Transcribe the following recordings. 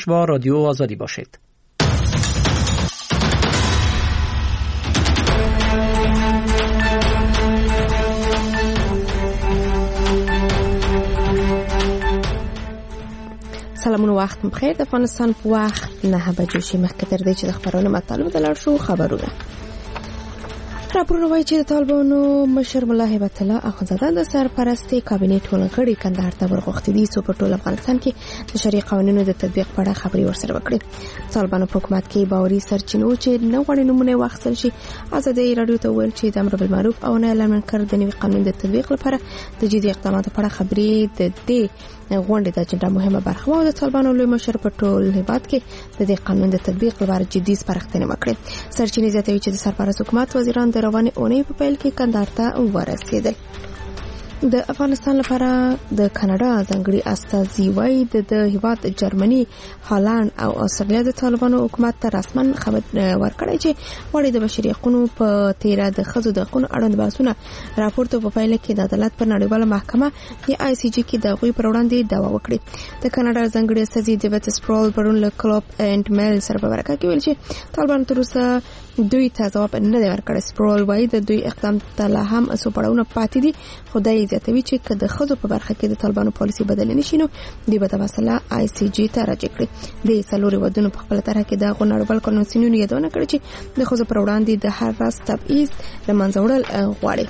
با رادیو آزادی باشید. سلامونه، وخت بخیر. د افغانستان په وخت 9 بجې شي. مخکې تر دې چې د خبرونو مطالب ته لاړ شو، خبرونه راپورونه وایي چې د طالبانو مشر ملا هیبت الله اخندزاده د سرپرستۍ کابینې ټول غړي کندهار ته ورغوښتي دي څو په ټول افغانستان کې د شرعي قوانینو د تطبیق په اړه خبري ورسره وکړي. طالبانو په حکومت کې باوري سرچینو چې نه غواړي نمونه واخیستل شي. ازادي راډیو ته ویل چې د امر بالمعروف او نهي عن المنکر د نوي قانون د تطبیق لپاره د جدي اقداماتو په اړه خبري د دې غونډې د اجنډا مهمه برخه و. د طالبانو لوی مشر په ټول هیواد کې د دې قانون د تطبیق لپاره جدي سپارښتنې وکړې. سرچینې زیاتوي چې د سرپرست حکومت وزیران د روانې اونۍ په پیل کې کندهار ته ورسېدل. د افغانستان لپاره د کاناډا ځانګړي استازي وایي د هیواد جرمني، هالند او استرالیا د طالبانو حکومت ته رسمن خبر ورکړی چې غواړي د بشري حقوقو په تیره د ښځو د حقوقو اړوند بحثونه راپورته په پیل کې د عدالت پر نړیواله محکمه یا ICJ کې د هغوی پر وړاندې دعوا وکړي. د کاناډا ځانګړي استازي ډیویډ سپرول پرون له کلوب اینډ میل سره په مرکه کې ویل چې طالبان تر اوسه دوی ته ځواب نه دی ورکړی. سپرول وایي د دوی اقدام ته لا هم څو پړاوونه پاتې دي. خدای زیاتوي چې که د ښځو په برخه کې د طالبانو پالیسي بدل نشي نو دوی به د مسله ICJ ته راجع کړي. د څلورو ودونو په خپل طرح کې د نړیوال قانونونو یادونه کړې چې د ښځو پر وړاندې د هر راز تبعیض له منځه وړل غواړي.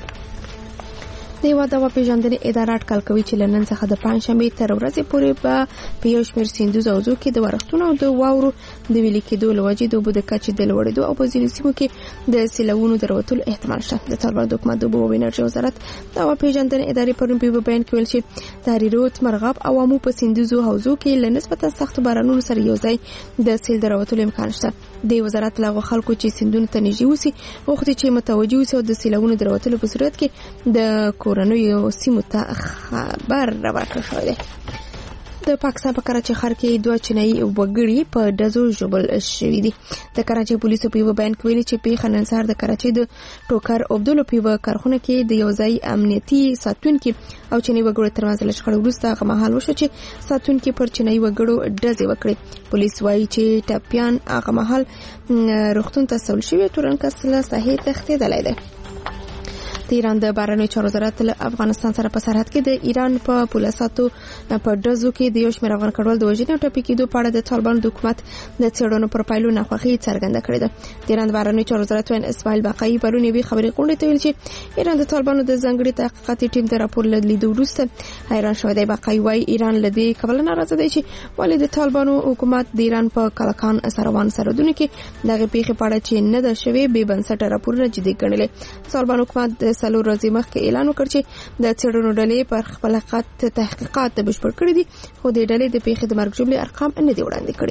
د هیواد هوا پیژندنې اداره اټکل کوي چې له نن څخه د پنځشنبې تر ورځې پورې به په یو شمېر سیندوزو حوضو کې د ورښتونو او د واورو د ویلي کېدو له وجې د اوبو د کچې د لوړېدو او په ځینو سیمو کې د سیلاوونو د راوتلو احتمال شته. د طالبانو د حکومت د اوبو او انرژۍ وزارت د هوا پیژندنې ادارې پرون په بیان کې ویل چې د هریرود، مرغاب او امو په سیندوزو حوضو کې له نسبتا سختو بارانونو سره یو ځای د سیل د راوتلو امکان شته. د وزارت له خلکو چې سیندونو ته نږدې اوسي غوښتي چې متوجه اوسي او د سیلاوونو د راوتلو په صورت کې د کورنیو سیمو ته خبر راورکړل شوی دی. د پاکستان په کراچۍ ښار کې 2 چینایي وګړي په ډزو ژوبل شوي دي. د کراچۍ پولیسو په یو بیان کې ویلي چې پیښه نن سهار د کراچۍ د ټوکر عبدالله په یوه کارخونه کې د یو ځای امنیتي ساتونکي او چینایي وګړو ترمنځ له شخړې وروسته هغه مهال وشو چې ساتونکي پر چینایي وګړو ډزې وکړې. پولیس وایي چې ټپیان هغه مهال روغتون ته سول شوي، تورنکس له ساحې تښتېدلی دی. د ایران د بهرنیو چارو وزارت له افغانستان سره په سرحد کې د ایران په پولیساتو په ډزو کې د یو شمېر افغان کډوال د وژنې او ټپي کېدو په اړه د طالبانو د حکومت د څېړنو پر پایلو ناخوښي څرګنده کړې ده. د ایران د بهرنیو چارو وزارت اسماعیل باقایي پرون یوې خبري غونډې ته ویل چې ایران د طالبانو د ځانګړي تحقیقاتي ټیم د راپور له لیدو وروسته حیران شوی دی. باقایي وایي ایران له دې کبله ناراضه دی چې ولې د طالبانو حکومت د ایران په کلکان سروان سرحدونو کې دغه پیښې په اړه چې نه ده شوې بې بنسټه راپورونه جدي ګڼلې. طالبان حکومت د 4 ورځې مخکې اعلان وکړ چې د څېړنو ډلې پر خپل تحقیقات بشپړ کړي دي، خو د ډلې د پیښې د مرګ ژوبلې ارقام نه دي وړاندې کړي.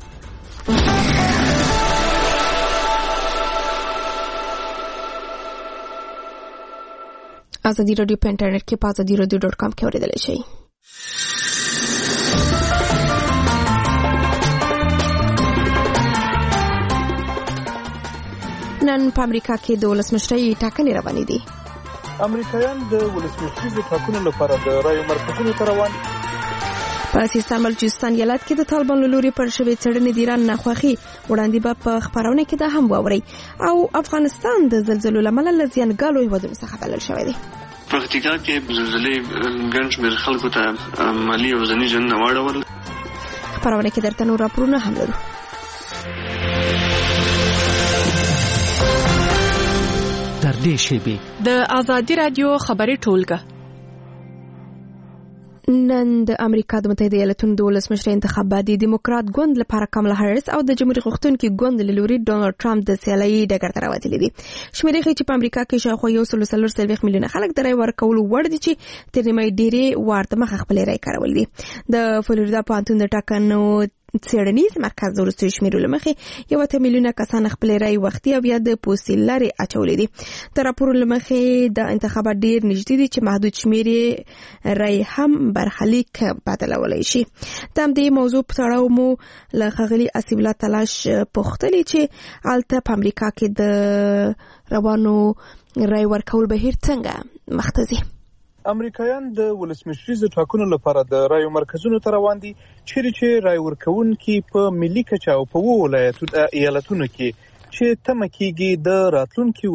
ازادي راډیو په انټرنیټ کې په azadiراdio.com کې اوریدلی شئ. نن په امریکا کې د ولسمشرۍ ټاکنې روانې دي. امریکایان د ولسمشرۍ د ټاکنو لپاره د رایو مرکزونو ته روان دي. په سیستان بلوچستان ایالت کې د طالبانو له لوري پر شوې څېړنې د ایران ناخوښي وړاندې به په خپرونه کې دا هم واورئ. او افغانستان د زلزلو له امله له زیانګالو هېوادونو څخه بلل شوی دی. په پکتیکا کې زلزلې ګڼ شمېر خلکو ته مالي او ځاني زیانونه واړول. خپرونه کې درته نور راپورونه هم لرو. در دې شیبې د آزادي رادیو خبري ټولګه. نن د امریکا د متحده ایالاتونو د ولسمشر انتخابات د دیموکرات ګوند لپاره کمالا هریس او د جمهوریت غوښتونکي ګوند له لوري ډونالد ټرمپ د سیالۍ ډګر ته راوتلي دي. شمیرې ښیي چې په امریکا کې شاوخوا 1.4 میلیونه خلک د رای ورکولو وړ دي چې تر نیمه ډېرې وارد مخه خپل رای کارول دي. د فلوریدا پوهنتون د ټاکنو څېړنیز مرکز د وروستیو شمیرو له مخې 1 میلیونه کسان خپل رای وختي او یا د پوستې لارې اچولې دي. د راپور له مخې د انتخابات ډېر نږدې دي چې محدود شمېر رای هم برخلیک بدلولی شي. د همدې موضوع په تړاو مو له ښاغلي اسیب الله تلاش پوښتلې چې هلته په امریکا کې د روانو رای ورکول بهیر څنګه مخ ته ځي. امریکایان د ولسمشریزو ټاکنو لپاره د رایو مرکزونو ته روان دي، چیرې چې رای ورکوونکي په ملي کچه او په ایالتونو کې چې تمه کېږي د راتلونکي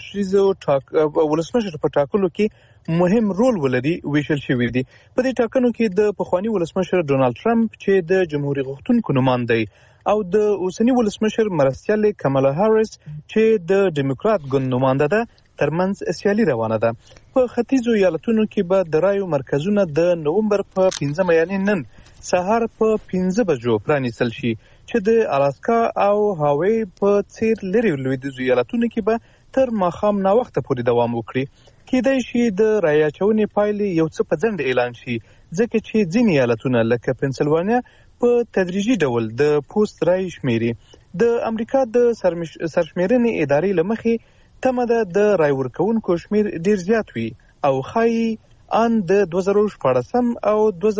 ولسمشر په ټاکلو کې مهم رول ولري ویشل شوي دي. په دې ټاکنو کې د پخواني ولسمشر ډونالد ټرمپ چې د جمهوریت غوښتونکو نوماند دی او د اوسني ولسمشر مرستیال کمالا هاریس چې د ډیموکرات ګوند نومانده ده ترمنځ سیالي روانه ده. په ختیځو ایالتونو کې به د رایو مرکزونه د نومبر په 15 یعنی نن سهار په 15 بجو پرانیستل شي چې د الاسکا او هاوی په څیر لري لویدیځو ایالتونو کې به تر ماښام ناوخته پورې دوام وکړي. کېدای شي د رای اچونې پایلې یو څه په ځنډ اعلان شي ځکه چې ځینې ایالتونه لکه پنسلوانیا په تدریجي ډول د پوسټ رای شمیري. د امریکا د سرشمیرنې ادارې له مخې تمه ده د رای ورکوونکو شمیر ډیر زیات وي او ښایي ان د 2014 او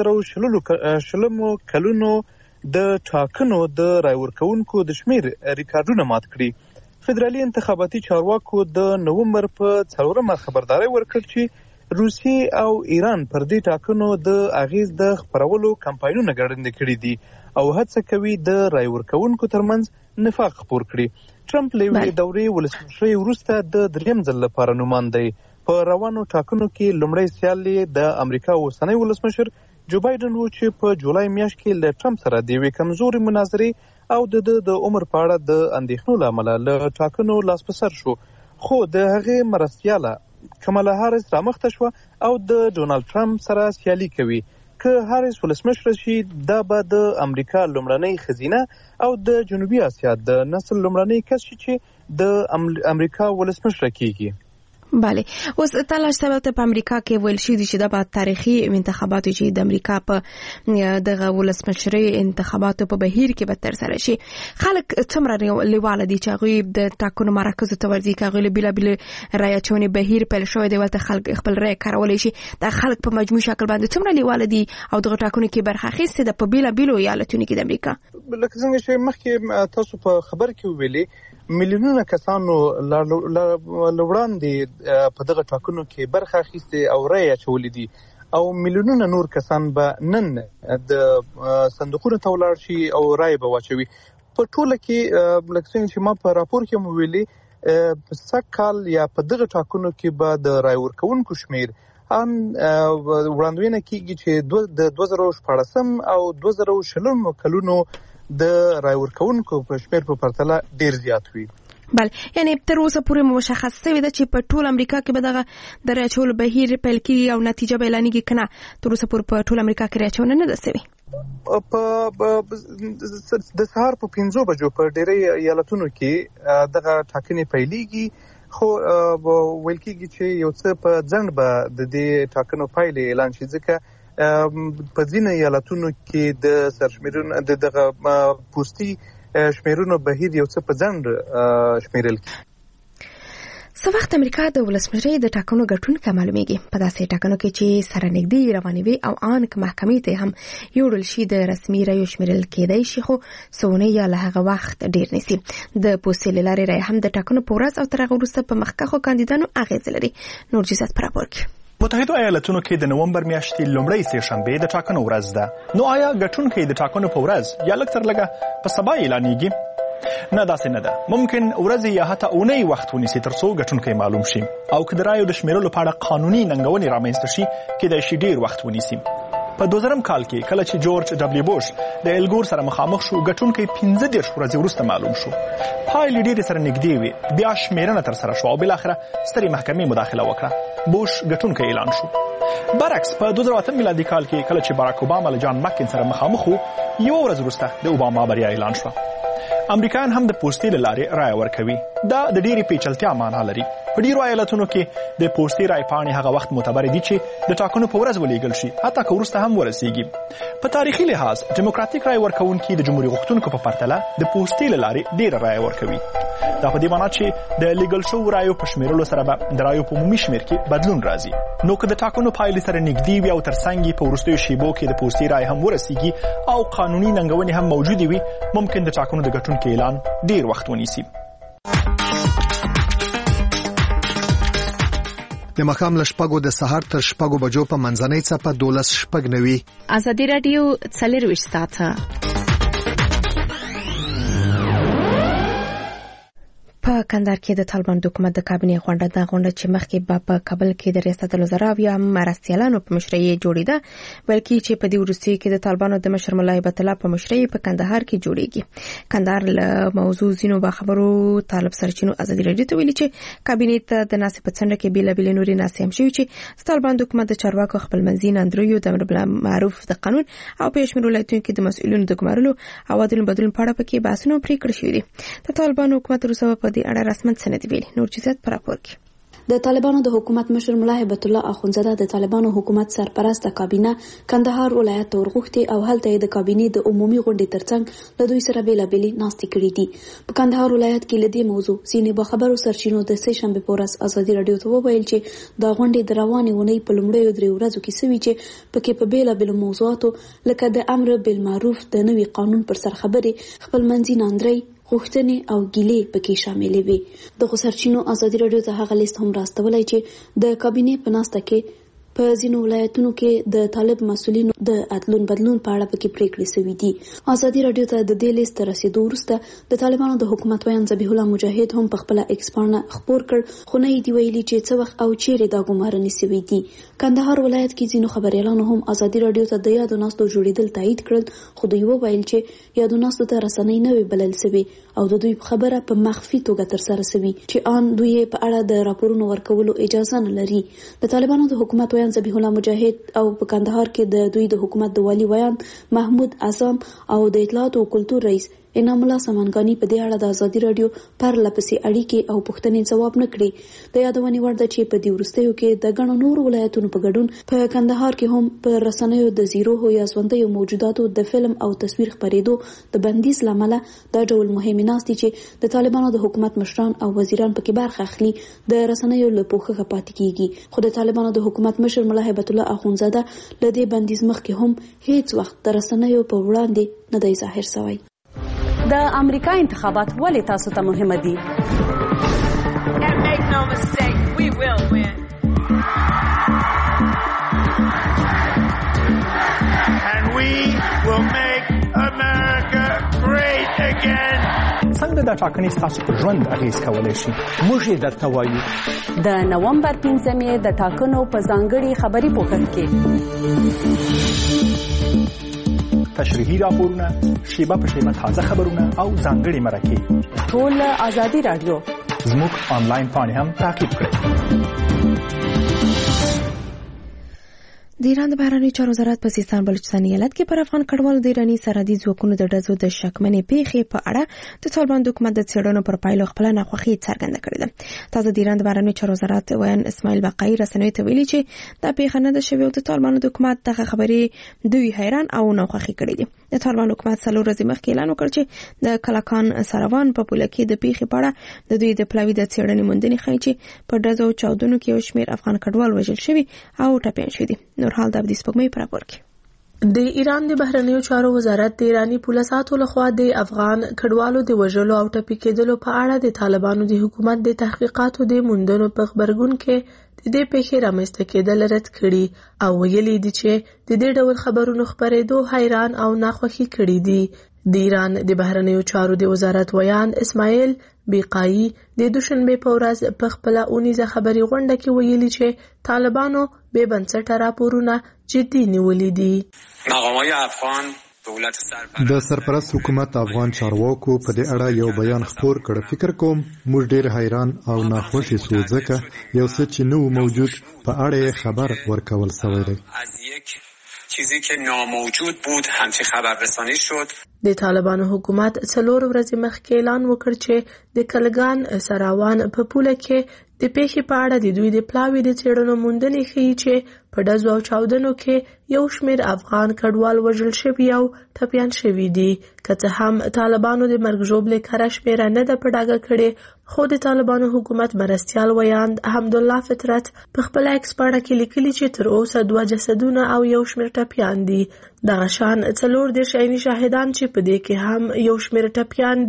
2020 کلونو د ټاکنو د رای ورکوونکو د شمیر ریکارډونه مات کړي. فدرالي انتخاباتي چارواکو د نومبر په 4 خبرداري ورکړ چې روسیې او ایران پر دې ټاکنو د اغیز د خبرولو کمپاینونه ګړندې کړي دي او هڅه کوي د رای ورکوونکو ترمنځ نفاق خپور کړي. ټرمپ له یوې دورې ولسمشرۍ وروسته د دریم ځل لپاره نوماند دی. په روانو ټاکنو کې لومړی سیال د امریکا اوسنی ولسمشر جو بایدن و چې په جولای میاشت کې له ټرمپ سره د یوې کمزورې مناظرې او د عمر په اړه د اندېښنو له امله له ټاکنو لاس په سر شو، خو د هغې مرستیاله کمالا هاریس رامخته شوه او د ډونالد ټرمپ سره سیالي کوي. که هاریس ولسمشر شي دا به د امریکا لومړنۍ ښځینه او د جنوبي اسیا د نسل لومړنۍ کس شي چې د امریکا ولسمشر کیږي. بله، اوس تلاش سبب په امریکا کې ویل شي چې دا به تاریخي انتخابات چې د امریکا په دغه ولسمشرۍ انتخاباتو په بهیر کې به ترسره شي. خلک څومره لیواله دي چې هغوی د ټاکنو مراکزو ته ورځي، که هغوی له بېلابېلو رایې اچونې بهیر پیل شوی دی ولته خلک خپل رایې کارولی شي. دا خلک په مجموعي شکل باندې څومره لیواله دي او دغه ټاکنو کې برخه اخیستې ده په بېلابېلو ایالتونو کې د امریکا. لکه څنګه چې مخکې تاسو په خبر کې ویلي میلیونونه کسانو لوړاندې په دغه ټاکنو کې برخه اخیستې او رای اچولې دي او میلیونونه نور کسان به نن د صندوقونو ته ولاړ شي او رای به واچوي. په ټوله کې لکه څنګه چې ما په راپور کې مو ویلي په سږ کال یا په دغه ټاکنو کې به د رای ورکوونکو شمیر ان وړاندوینه کېږي چې د 2014 او 2020 کلونو د رای ورکوونکو په شمیر په پرتله ډیر زیات وي. بله، یعنی تر اوسه پورې مشخص شوی ده چې په ټول امریکا کې به دغه د رای اچولو بهیر پیل کېږي او نتیجه به اعلانېږي که نه؟ تر اوسه پورې په ټول امریکا کې رای اچونه نه ده سوې. د سهار په 15 بجو په ډېری ایالتونو کې دغه ټاکنې پیلېږي، خو ویل کېږي چې یو څه په ځنډ به د دې ټاکنو پایلې اعلان شي ځکه په ځینو ایالتونو کې د سرشمیرونو دغه پوستي شمیرونو بهیر یو څه په ځنډ شمیرل کېږي. څه وخت امریکا د ولسمشرۍ د ټاکنو ګټونکی معلومیږي. په داسې ټاکنو کې چې سره نږدې روانې وي او ان که محکمې ته هم یوړل شي د رسمي رایو شمیرل کېدای شي، خو څونه یا له هغه وخت ډیر نیسي. د پوستې له لارې رای هم د ټاکنو په ورځ او تر هغه وروسته په مخکښو کاندیدانو اغیز لري. نور جزئیات په راپور کې. متحده ایالتونو کې د نومبر میاشتې لومړۍ سه شنبه د ټاکنو ورځ ده. نو آیا ګټونکی د ټاکنو په ورځ یا لږ تر لږه په سبا اعلانېږي؟ نه، داسې نه ده. ممکن ورځې یا حتی اونۍ وخت ونیسي تر څو ګټونکی معلوم شي او که د رایو د شمیرلو په اړه قانوني ننګونې رامنځته شي کېدای شي ډیر وخت ونیسي. په 2000 کال کې کله چې جورج ډبلیو بوش د الګور سره مخامخ شو، ګټونکی 15 ورځې وروسته معلوم شو. پایلې ډېرې سره نږدې وې، بیا شمیرنه ترسره شوه او بالاخره سترې محکمې مداخله وکړه. بوش ګټونکی اعلان شو. برعکس په 2008 میلادي کال کې کله چې باراک اوباما له جان مکین سره مخامخ وو، یو ورځ وروسته د اوباما بریا اعلان شوه. امریکایان هم د پوستې له لارې رای ورکوي. دا د ډېرې پیچلتیا معنا لري. په ډیرو ایالتونو کې د پوستې رای پاڼې هغه وخت معتبر دي چې د ټاکنو په ورځ ولیږل شي، حتی که وروسته هم ورسیږي. په تاریخي لحاظ ډیموکراتیک رای ورکوونکي د جمهوریت غوښتونکو په پرتله د پوستې له لارې ډیره رای ورکوي. دا په دې معنی چې د لیګل شوو رایو په شمیرلو سره به د رایو په عمومي شمیر کې بدلون راځي. نو که د ټاکنو پایلې سره نږدې وي او ترڅنګ یې په وروستیو شیبو کې د پوستې رای هم ورسیږي او قانوني ننګونې هم موجودې وي، ممکن د ټاکنو د ګټونکي اعلان ډیر وخت ونیسي. د ماښام له 6 د سهار تر 6 بجو په منځنۍ څپه 12:09. ازادي رادیو 24 ساعته په کندهار کې د طالبان حکومت د کابینې غونډه چې مخکې په کابل کې د ریاست الوزرا یا مرستیالانو په مشرۍ جوړیده بلکې چې په دې وروستي کې د طالبانو د مشر ملا هیبت الله په مشرۍ په کندهار کې جوړیږي. کندهار له موضوع زینو خبرو طالب سرچینو ازادي رادیو ته ویلي چې کابینې ته د ناسې په څنډه کې بیلابیل نوري ناسې هم شوي چې د طالبان حکومت د چارواکو خپلمنځي ناندریو د امر بالمعروف د قانون او په شمول ولایتونو کې د مسؤلینو د ګمارلو او عدالت بدلون په اړه پکې بحثونه پریکړې شوي دي. د طالبان حکومت روسو په دې اړه رسمن سند ویلي. نور جزئیات پر راپور کې د طالبانو د حکومت مشر ملا هیبت الله اخونزاده د طالبانو حکومت سرپرست کابینه کندهار ولایت ته ورغوښتي او هلته د کابینې د عمومي غونډې ترڅنګ له دوی سره بیلابیل ناستې کړې دي. په کندهار ولایت کې لدې موضوع ځینې باخبرو سرچینو د سه شنبه په ورځ ازادي رادیو ته وویل چې د غونډې د روانې ونې په لومړیو 3 ورځو کې سوي چې پکې په بیلابیل موضوعاتو لکه د امر بالمعروف د نوي قانون پر سر خبرې خپلمنځي ناندري غوښتنې او ګیلې پکې شاملې وي. د سرچینو ازادي رادیو ته هغه لیست هم راستولای چې د کابینې په ناسته کې په ځینو ولایتونو کې د طالب مسؤلینو د عدالت بدلون په اړه پکې پریکړې شوې دي. ازادي رادیو ته د دې لیست رسیدو وروسته د طالبانو د حکومت ویان ذبیح الله مجاهد هم په خپل ایکس باندې خبر کړ خو نه دی ویلي چې څه وخت او چیرې دا ګمارنې شوې دي. کندهار ولایت کې ځینو خبريالانو هم ازادي رادیو ته د یادو ناستو جوړیدل تایید کړل خو دوی وویل چې یادو ناستو ته رسنۍ نه وی بلل شوی او د دوی خبره په مخفي توګه تر سره شوی چې ان دوی په اړه د راپورونو ورکولو اجازه نه لري. د طالبانو د حکومت ذبیح الله مجاهد او په کندهار کې د دوی د حکومت د والی ویان محمود اعظم او د اطلاعات او کلتور رئیس انعام الله سمنګانی په دې اړه د ازادي رادیو پر لپسې اړیکې او پوښتنې ځواب نه کړي. د یادونې وړ ده چې په دې وروستیو کې د ګڼو نورو ولایتونو په ګډون په کندهار کې هم په رسنیو د زیرو یا ژوندیو موجوداتو د فلم او تصویر خپرېدو د بندیز لامل دا ډول مهمې ناستې چې د طالبانو د حکومت مشران او وزیران پکې برخه اخلي د رسنیو له پوښښه پاتې کیږي. خو د طالبانو د حکومت مشر ملا هیبت الله اخونزاده له دې بندیز مخکې هم هیڅ وخت د رسنیو په وړاندې نه دی ظاهر شوی. د امریکا انتخابات ولې تاسو ته مهمه دي؟ And make no mistake, we will win. And we will make America great again. څنګه دا ټاکنې ستاسو په ژوند اغیز کولی شي؟ موږ یې درته وایو. د نومبر 15 د ټاکنو په ځانګړي خبري پوښښ کې تشریحي راپورونه، شیبه په شیبه تازه خبرونه او ځانګړي مرکې ټول ازادي رادیو زموږ آنلاین پاڼې هم تعقیب کړئ. د ایران د بهرنیو چارو وزارت په سیستان بلوچستان ایالت کې پر افغان کډوالو د ایراني سرحدي ځواکونو د ډزو د شکمنې پیښې په اړه د طالبان حکومت د څېړنو پر پایلو خپل ناخوښي څرګنده کړې ده. تازه د ایران د بهرنیو چارو وزارت ویان اسماعیل بقایي رسنیو ته ویلي چې دا پیښه نه ده شوې او د طالبان حکومت دغه خبرې دوی حیران او ناخوښي کړې دي. د طالبان حکومت 4 ورځې مخکې اعلان وکړ چې د کلاکان سروان په پوله کې د پیښې په اړه د دوی د پلاوي د څېړنې موندنې ښیي چې په ډزو چاودنو کې یو شمېر افغان کډوال وژل شوي او ټپیان شوي دي. نور حال د عبدي سپوږمۍ پر راپور کې د ایران د بهرنیو چارو وزارت د ایرانی پولیسو لخوا د افغان کډوالو د وژلو او ټپي کېدلو په اړه د طالبانو د حکومت د تحقیقاتو د موندنو په خبرګون کې د دې پیښې رامنځته کېدل رد کړي او ویلي دي چې د دې ډول خبرونو خپرېدو حیران او ناخوښي کړي دي. د ایران د بهرنیو چارو د وزارت ویان اسماعیل بقایي د دوشنبه په ورځ په خپل اونیزه خبري غونډه کې ویلي چې طالبانو به بنسټه راپورونه جدي نیولې دي. مقامات افغان د سرپرست حکومت افغان چارواکو په دې اړه یو بیان خپور کړ. فکر کوم موږ ډیر حیران او ناخوښ شو ځکه یو څه چې نو موجود په اړه خبر ورکول شوی دی. چیزی که ناموجود بود همچی خبررسانی شد. د طالبانو حکومت 4 ورځې مخکې اعلان وکړ چې د کلګان سراوان په پوله کې د پیښې په اړه د دوی د پلاوي د څېړنو موندنې ښیي چې په ډزو او چاودنو کې یو شمېر افغان کډوال وژل شوي او ټپیان شوي دي. که څه هم طالبانو د مرګ ژوبلې کره شمېره نه ده په ډاګه کړې خو د طالبانو حکومت مرستیال ویاند حمدالله فطرت په خپل ایکس پاڼه کې لیکلي چې تر اوسه 2 جسدونه او یو شمېر ټپیان دي. دغه شان 4 عیني شاهدان چې په دې کې هم یو شمېر ټپیان دي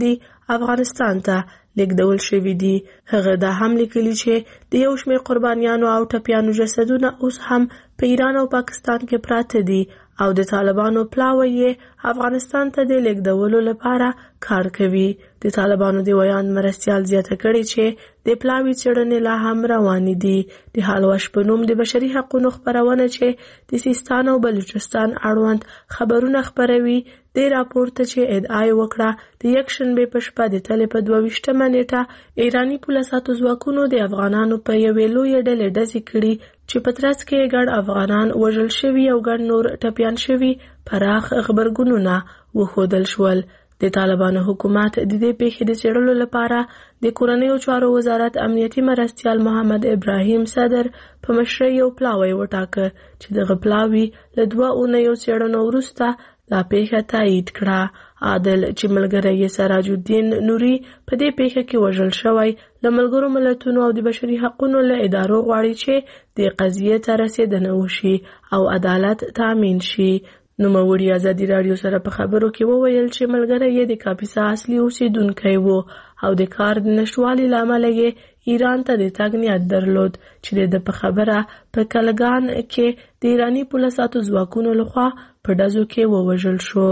افغانستان ته لیږدول شوي دي. هغه دا هم لیکلي چې د یو شمېر قربانیانو او ټپیانو جسدونه اوس هم په ایران او پاکستان کې پراته دي او د طالبانو پلاوی یې افغانستان ته د لیږدولو لپاره کار کوي. د طالبانو د ویاند مرستیال زیاته کړې چې د پلاوی څېړنې لا هم روانې دي. د هالوش په نوم د بشري حقونو خپرونه چې د سیستان او بلوچستان اړوند خبرونه خپروي د راپورته چې ادعا یې وکړه د یکشنبې په شپه د تلې په 22 نیټه ایراني پولیسو ځواکونو د افغانانو په یوې لویې ډلې ډزې کړي چې په ترڅ کې ګڼ افغانان وژل شوي او ګڼ نور ټپیان شوي پراخ غبرګونونه وښودل شول. د طالبانو حکومت د دې پیښې د څېړلو لپاره د کورنیو چارو وزارت امنیتي مرستیال محمد ابراهیم صدر په مشرۍ یو پلاوی وټاکه چې دغه پلاوی له 2 اونیو څېړنو وروسته دا پیښه تایید کړه. عادل چې ملګری یې سراج الدین نوري په دې پیښه کې وژل شوی له ملګرو ملتونو او د بشري حقونو له ادارو غواړي چې د قضیې ته رسېدنه وشي او عدالت تامین شي. نوموړي ازادي راډیو سره په خبرو کې وویل چې ملګری یې د کاپیسا اصلي اوسیدونکی و او د کار د نشتوالي له امله یې ایران ته د تګ نیت درلود چې د په خبره په کلګان کې د ایراني پولیسو ځواکونو لخوا په ډزو کې ووژل شو.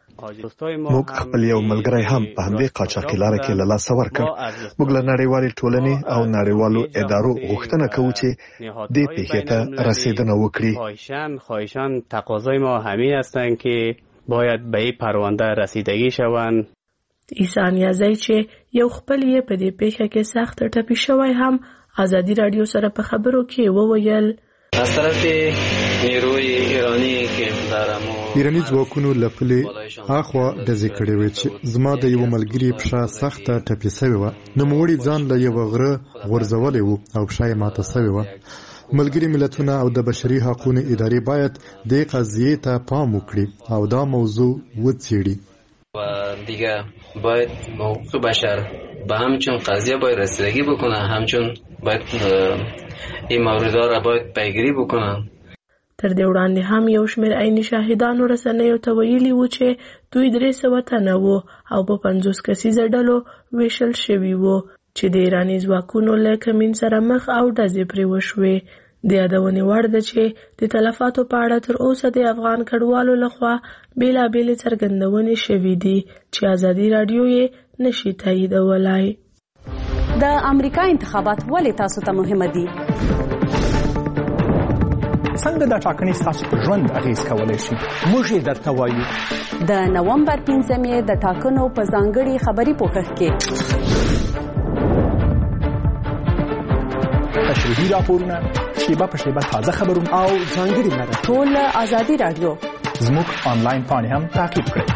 موږ خپل یو ملګری هم په همدې قاچاقي لاره کې له لاسه ورکړ. موږ له نړیوالې ټولنې او نړیوالو ادارو غوښتنه کوو چې دې پیښې ته رسیدنه وکړي. خواهشان تقاضای ما همین هستند که باید به این پرونده رسیدگی شوند. عیسی نیازی چې یو خپل یې په دې پیښه کې سخت ټپي شوی هم ازادي راډیو سره په خبرو کې وویل از طرف نیروی ایرانی که ایرانی ځواکونو له پلې اخوا ډزې کړې وې چې زما د یو ملګري پښه سخته ټپي سوې وه. نوموړي ځان له یوه غره غورځولی و او پښه یې ماته سوې وه. ملګري ملتونه او د بشري حقونو ادارې باید دې قضیې ته پام وکړي او دا موضوع وڅېړي. و دیگه باید حقوق بشر به همچون قضیه باید رسیدگی بکنه، همچون باید این موردها را باید پیگیری بکنه. تر دې وړاندې هم یو شمېر عیني شاهدانو رسنیو ته ویلي وو چې دوی 300 تنه وو او په 50 کسیزه ډلو ویشل شوي وو چې د ایراني ځواکونو له کمین سره مخ او ډزې پرې وشوې. د یادونې وړ ده چې د تلفاتو په اړه تر اوسه د افغان کډوالو لخوا بېلابېلې څرګندونې شوي دي چې ازادي راډیو یې نشي تاییدولی. د امریکا انتخابات ولې تاسو ته مهمه دي؟ څنګه دا ټاکنې ستاسو په ژوند اغېز کولی شي؟ موږ یې درته وایو. د نومبر 15 د ټاکنو په ځانګړي خبري پوښښ کې تشریحي راپورونه، شیبه په شیبه تازه خبرونه او ځانګړي مرکې ټول ازادي راډیو زموږ آنلاین پاڼې هم تعقیب کړئ.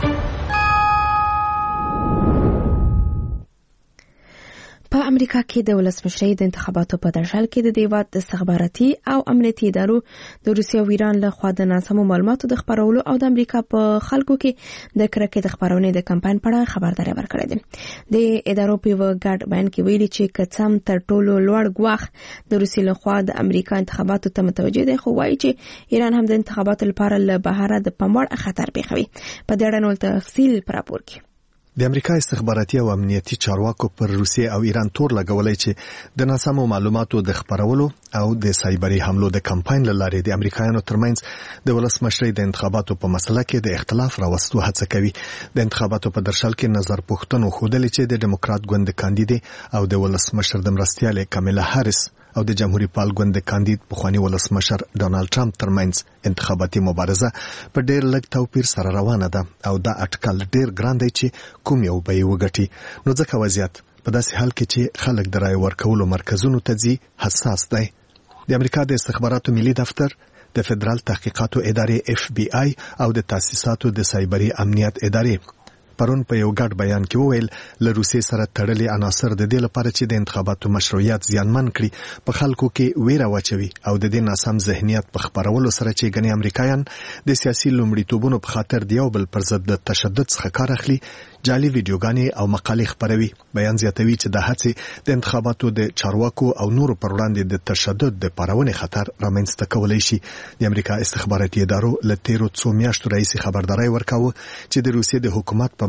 په امریکا کې د ولسمشرۍ د انتخاباتو په درشل کې د هېواد د استخباراتي او امنیتي ادارو د روسیې او ایران لخوا د ناسمو معلوماتو د خپرولو او د امریکا په خلکو کې د کرکې د خپرونې د کمپاین په اړه خبرداری ورکړې ده. د ادارو په یو ګډ بیان کې ویلي چې کڅم تر ټولو لوړ ګواښ د روسیې لخوا د امریکا انتخاباتو ته متوجه دی، خو وایي چې ایران هم د انتخاباتو لپاره له بهره د پاموړ خطر پیښوي. په دې اړه نور تفصیل پر راپور کې د امریکا استخباراتي او امنیتي چارواکو پر روسیې او ایران تور لګولای چې د ناسمو معلوماتو د خپرولو او د سایبري حملو د کمپاین لارې د امریکایانو ترمنځ د ولسمشرۍ د انتخاباتو په مسله کې د اختلاف راوستو هڅه کوي. د انتخاباتو په درشل کې نظر پوښتنو ښودلې چې د ډیموکرات ګوند کاندید او د ولسمشر د مرستیالې کاملا هاریس او د جمهوریت پال ګوند کاندید پخوانی ولسمشر ډونالد ټرمپ ترمنځ انتخاباتي مبارزه په ډېر لږ توپیر سره روانه ده او دا اټکل ډېر ګران دی چې کوم یو به یې وګټي. نو ځکه وضعیت په داسې حال کې چې خلک د رای ورکولو مرکزونو ته ځي حساس دی. د امریکا د استخباراتو ملي دفتر، د فدرال تحقیقاتو ادارې FBI او د تاسیساتو د سایبري امنیت ادارې پرون په یو ګډ بیان کې وویل له روسیې سره تړلي عناصر د دې لپاره چې د انتخاباتو مشروعیت زیانمن کړي په خلکو کې ویره واچوي او د دې ناسم ذهنیت په خپرولو سره چې ګڼي امریکایان د سیاسي لومړیتوبونو په خاطر د یو بل پر ضد د تشدد څخه کار اخلي، جعلي ویډیوګانې او مقالې خپروي. بیان زیاتوي چې د هڅې د انتخاباتو د چارواکو او نورو پر وړاندې د تشدد د پارونې خطر رامنځته کولی شي. د امریکا استخباراتي ادارو له تیرو څو میاشتو راهیسې خبرداری ورکاوه چې د روسیې د حکومت په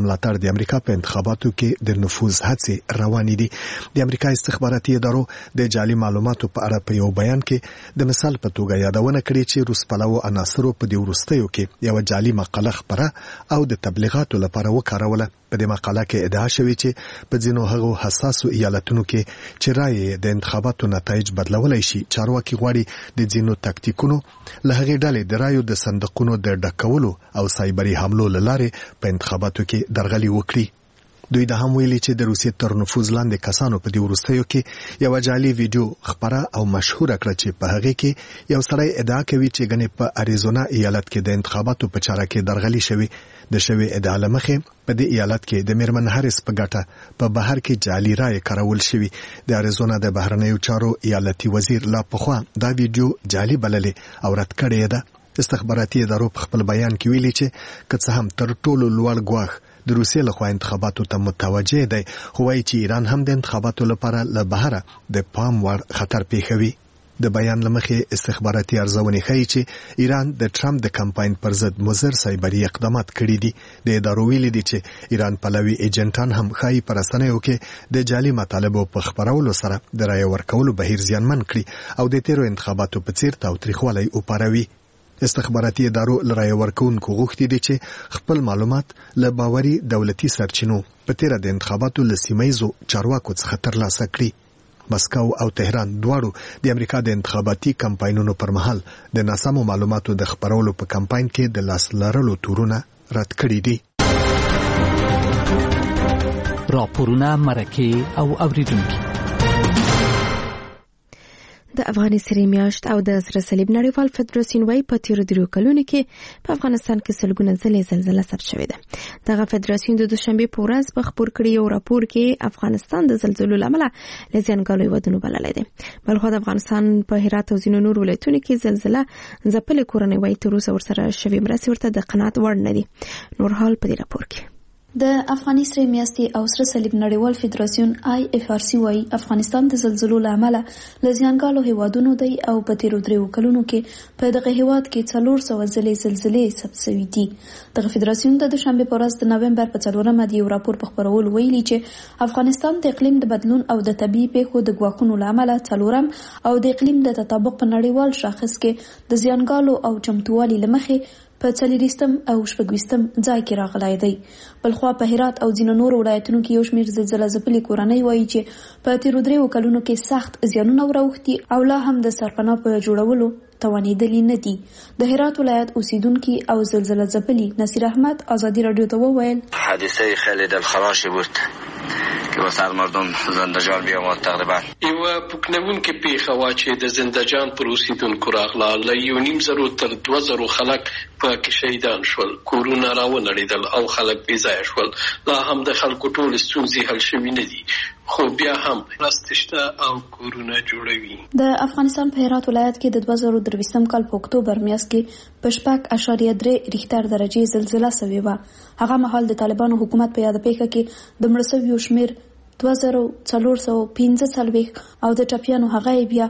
په ملاتړ د امریکا په انتخاباتو کې د نفوذ هڅې روانې دي. د امریکا استخباراتي ادارو د جعلي معلوماتو په اړه په یو بیان کې د مثال په توګه یادونه کړې چې روس پلوو عناصرو په دې وروستیو کې یو جعلي مقاله خپره او د تبلیغاتو لپاره وکاروله. په دې مقاله کې ادعا شوې چې په ځینو هغو حساسو ایالتونو کې چې رایې د انتخاباتو نتایج بدلولای شي، چارواکي غواړي د ځینو تاکتیکونو له هغې ډلې د رایو د صندوقونو د ډکولو او سایبري حملو له لارې په انتخاباتو کې درغلي وکړي. دوی د هم ویلي چې د روسیې تر نفوذ لاندې کسانو په دې وروستیو کې یو جعلي ویډیو خپره او مشهوره کړه چې په هغه کې یو سړی ادعا کوي چې ګنې په اریزونا ایالت کې د انتخاباتو په چاره کې درغلي شوی. د شوی ادعا لمخې په دې ایالت کې د میرمن هریس په ګټه په بهر کې جعلي رایې کارول شوی. د اریزونا د بهرنیو چارو ایالتي وزیر لا پخوا دا ویډیو جعلي بللې او رد کړې ده. استخباراتي ادارو په خپل بیان کې ویلي چې که څه هم تر ټولو لوړ ګواښ د روسیې لخوا انتخاباتو ته متوجه دی، خو وايي چې ایران هم د انتخاباتو لپاره له بهره د پام وړ خطر پیښوي. د بیان لمخې استخباراتي ارزونې ښیي چې ایران د ټرمپ د کمپاین پر ضد مضر سایبري اقدامات کړي دي. د ادارو ویلي دي چې ایران پلوي ایجنټان هم ښایي په رسنیو کې د جعلي مطالبو په خپرولو سره د رایې ورکولو بهیر زیانمن کړي او د تیرو انتخاباتو په څیر تاوتریخوالی وپاروي. استخباراتي ادارو لرای ورکوونکو غوښتي دي چې خپل معلومات له باوري دولتي سرچینو په تیر د انتخاباتو له سیمایزو چارواکو څخه ترلاسه کړي. مسکو او تهران دواړو د امریکا د انتخاباتي کمپاینونو پر مهال د ناسمو معلوماتو د خپرولو په کمپاین کې د لاس لرلو تورونه رد کړي دي. راپورونه، مرکې او اوریدونکي. د افغاني سرې میاشت او د سره صلیب نړیوال فدراسیون وايي په تیرو 3 کلونو کې په افغانستان کې سلګونه ځلې زلزله ثبت شوې ده. دغه فدراسیون د دوشنبه په ورځ په خبر کړي یو راپور کې افغانستان د زلزلو لامل له زیانګالو هیوادونو بللی دی. بلخو د افغانستان په هرات او ځینو نور ولایتونو کې زلزله ځپلې کورنۍ وايي تر اوسه ورسره شوې مرستې ورته د قناعت وړ نه دي. نور حال په دې راپور کې. د افغاني سرې میاشتې او سره صلیب نړیوال فدراسیون IFRC وايي افغانستان د زلزلو له امله له زیانګالو هیوادونو دی او په تیرو 3 کلونو کې په دغه هیواد کې 400 ځلې زلزلې ثبت شوې دي. دغه فدراسیون د دوشنبه په ورځ د نومبر په 4مه د یو راپور په خبرولو ویلي چې افغانستان د اقلیم د بدلون او د طبيعي پیښو د ګواښونو له امله 4 او د اقلیم د تطابق په نړیوال شاخص کې د زیانګالو او چمتووالي لمخې په 40 او 60 ځای کې راغلی دی. بلخوا په هرات او ځینو نور ولایتونو کې یو شمېر زلزله ځپلې کورنۍ وایي چې په تیرو 3 کلونو کې سخت زیانونه وراوښتي او لا هم د سرپناه په جوړولو توانېدلي نه دي. د هرات ولایت اوسیدونکي او زلزله ځپلي نصیر احمد آزادی رادیو ته وویل حادثه خیلی دلخراشی بود که واسه مردم زندجان بیامد تقریبا یو پوکنونکې پیښه وه چې د زندجان پر اوسیدونکو راغله. له 1.5 تر 2,000 خلک په کې شهیدان شول، کورونه راونړېدل او خلک بې ځایه شول. لا هم د خلکو ټولې ستونزې حل شوي نه دي، خو بیا هم مرستې شته او کورونه جوړوي. د افغانستان په هرات ولایت کې د 2023 کال په اکتوبر میاشت کې په 6.3 ریختر درجې زلزله شوې وه. هغه مهال د طالبانو حکومت په یاد پیښه کې د مړه شویو شمېر 2445 او د ټپیانو هغه بیا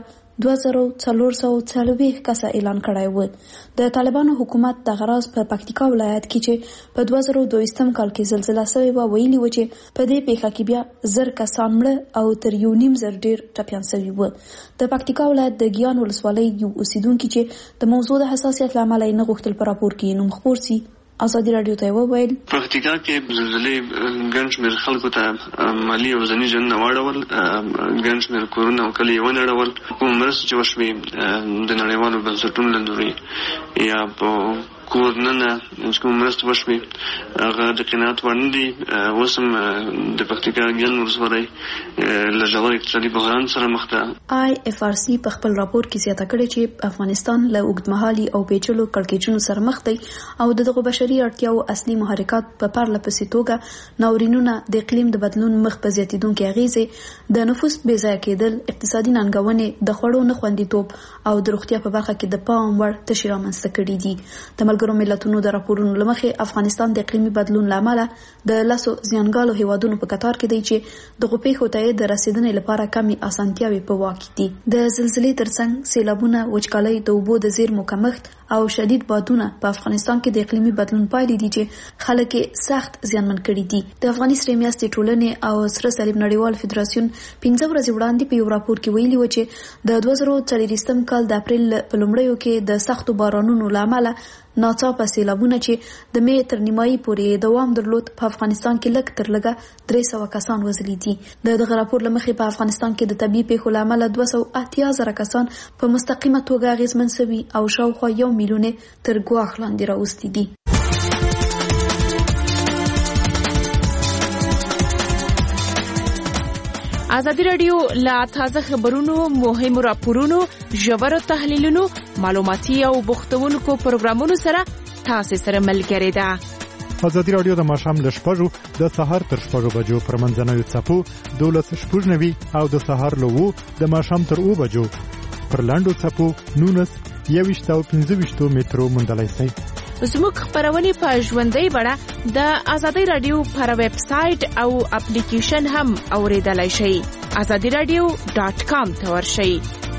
2440 کسه اعلان کړی و. د طالبانو حکومت د غراز په پکتیکا ولایت کې چې په 2022 کال کې زلزله شوې و ویلي و چې په دې پیښه کې بیا 1000 کسان مړه او تر 1.5 ډیر ټپیان شوي و. د پکتیکا ولایت د ګیان ولسوالۍ یو اوسیدونکي چې د موضوع د حساسیت لامل نه غوښتل پر راپور کې نوم خپور سي آزادی رادیو ته وویل پکتیکا کې زلزلې ګڼ شمېر خلکو ته مالي او ځاني زیانونه واړول، ګڼ شمېر کورونه او کلي یې ونړول. کومه مرستې چې وشوې د نړیوالو بنسټونو له لوري یا په کور ننه چې کومه مرستې وشوې هغه د قناعت وړ نه دي. اوس هم د پکتیکا ګیان ولسوالۍ له ژور اقتصادي بحران سره مخ ده. IFRC په خپل راپور کې زیاته کړې چې افغانستان له اوږدمهالي او پیچلو کړکېچونو سره مخ دی او دغه بشري اړتیاو اصلي محرکات په پرله پسې توګه ناورینونه، د اقلیم د بدلون مخ په زیاتېدونکې اغیزې، د نفوس بې ځایه کېدل، اقتصادي ننګونې، د خوړو نه خوندیتوب او د روغتیا په برخه کې د پام وړ تشې رامنځته کړي دي. د ملګرو ملتونو د راپورونو لمخې افغانستان د اقلیمي بدلون لامل د لاسو زیانګالو هیوادونو په کتار کې دی چې د غوپې خدای د رسیدنې لپاره کمی اسانتیاوي په واک دي. د زلزلې ترڅنګ سیلابونه، وچکالۍ، د اوبو د زیرمو کمښت او شدید بادونه په افغانستان کې د اقلیمي بدلون پایلې دي چې خلک سخت زیانمن کړي دي. د افغاني سرې میاشتې ټولنې او سره صلیب نړیوال فدراسیون 15 ورځې وړاندې په یو راپور کې ویلي و چې د 2024 کال د اپریل په لومړیو کې د سختو بارانونو لامل ناڅاپه سیلابونه چې د می تر نیمایي پورې دوام درلود په افغانستان کې لږ تر لږه 300 کسان وژلي دي. دغه راپور لمخې په افغانستان کې د طبي پیښو لامل 280,000 کسان په مستقیمه توګه اغیزمن شوي او شاوخوا 1 میلیون تر ګواښ لاندې راوستي دي. ازادي راډیو لا تازه خبرونو، مهمو راپورونو، ژورو تحلیلونو، معلوماتي او بوختونکو پروګرامونو سره تاسو سره ملګری ده. ازادي راډیو د ماښام له 6 د سهار تر 6 بجو پر منځنوي څپو 12:90 او د سهار له 2 د ماښام تر 2 بجو پر لاندو څپو 19 او 15 مترو موندلای شئ. زموږ خبرونه په ژوندۍ بڼه د ازادي راډیو پر ویب سټ او اپلیکیشن هم اوریدلای شئ. azadiradio.com ته ورشئ.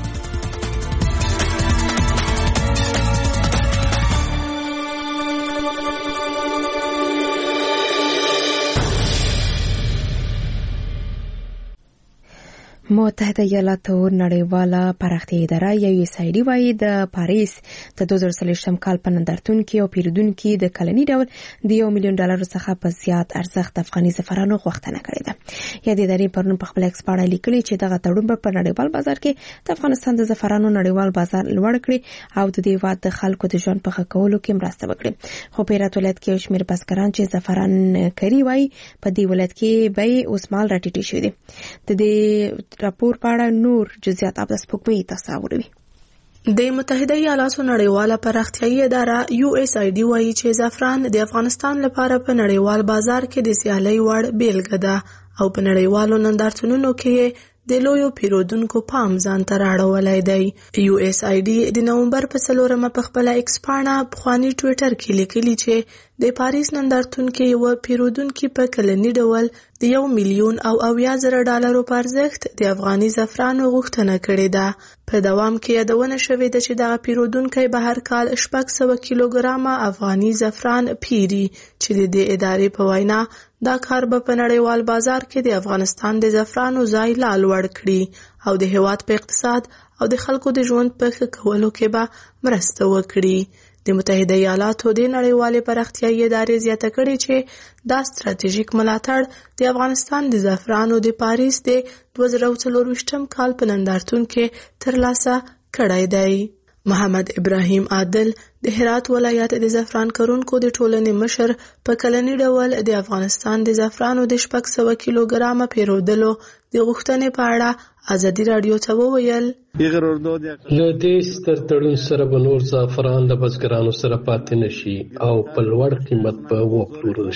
متحده ایالاتو نړیواله پراختیا اداره USAID وايي د پاریس د 2023 کال په نندارتون کې او پیرودونکو د کلنی ډول د $1 میلیون څخه په زیات ارزښت افغاني زعفرانو غوښتنه کړې ده. یا د ادارې پرون په خپل ایکس باندې لیکلي چې دغه تړون په نړیوال بازار کې د افغانستان د زعفرانو نړیوال بازار لوړ کړي او د دې هیواد د خلکو د ژوند په ښه کولو کې مرسته وکړي. خو په هرات ولایت کې یو شمېر بزګران چې زعفران کري وايي په دې ولایت کې به اوس مال راټیټ شوی دی. د دې راپور په اړه نور جزئیات اب سپوږمۍ تصاوروي. د متحده ایالاتو نړیواله پراختیایي اداره USAID وايي چې زعفران د افغانستان لپاره په نړیوال بازار کې د سیالۍ وړ بیلګه ده او په نړیوالو نندارتونونو کې د لویو پیرودونکو پام ځان ته راړولی دی. USAID د نومبر په 4 په خپل ایکس باندې پخوانی ټویټر کې لیکلي چې د پاریس نندارتون کې یو پیرودونکو په کلنی ډول د $1 میلیون او $80,000 په ارزښت د افغاني زعفرانو غوښتنه کړې ده. په دوام کې یادونه شوې ده چې دغه پیرودونکو به هر کال 600 کیلوګرام افغاني زعفران پیری چې د دې ادارې په وینا دا کار به په نړیوال بازار کې د افغانستان د زعفرانو ځای لا لوړ کړي او د هیواد په اقتصاد او د خلکو د ژوند په ښه کولو کې به مرسته وکړي. د متحده ایالاتو د نړیوالې پراختیایي ادارې زیاته کړې چې دا ستراتیژیک ملاتړ د افغانستان د زعفرانو د پاریس د 2024 کال په نندارتون کې ترلاسه کړی دی. محمد ابراهیم عادل د هرات ولایت د زعفران کرونکو د ټولنې مشر په کلنی ډول د افغانستان د زعفرانو د 600 کیلوګرام پیرودلو د غوښتنې په اړه ازادي راډیو ته وویل. له دې ستر تړون سره به نور زعفران د بزګرانو سره پاتې نشي او په لوړ قیمت به وپلورل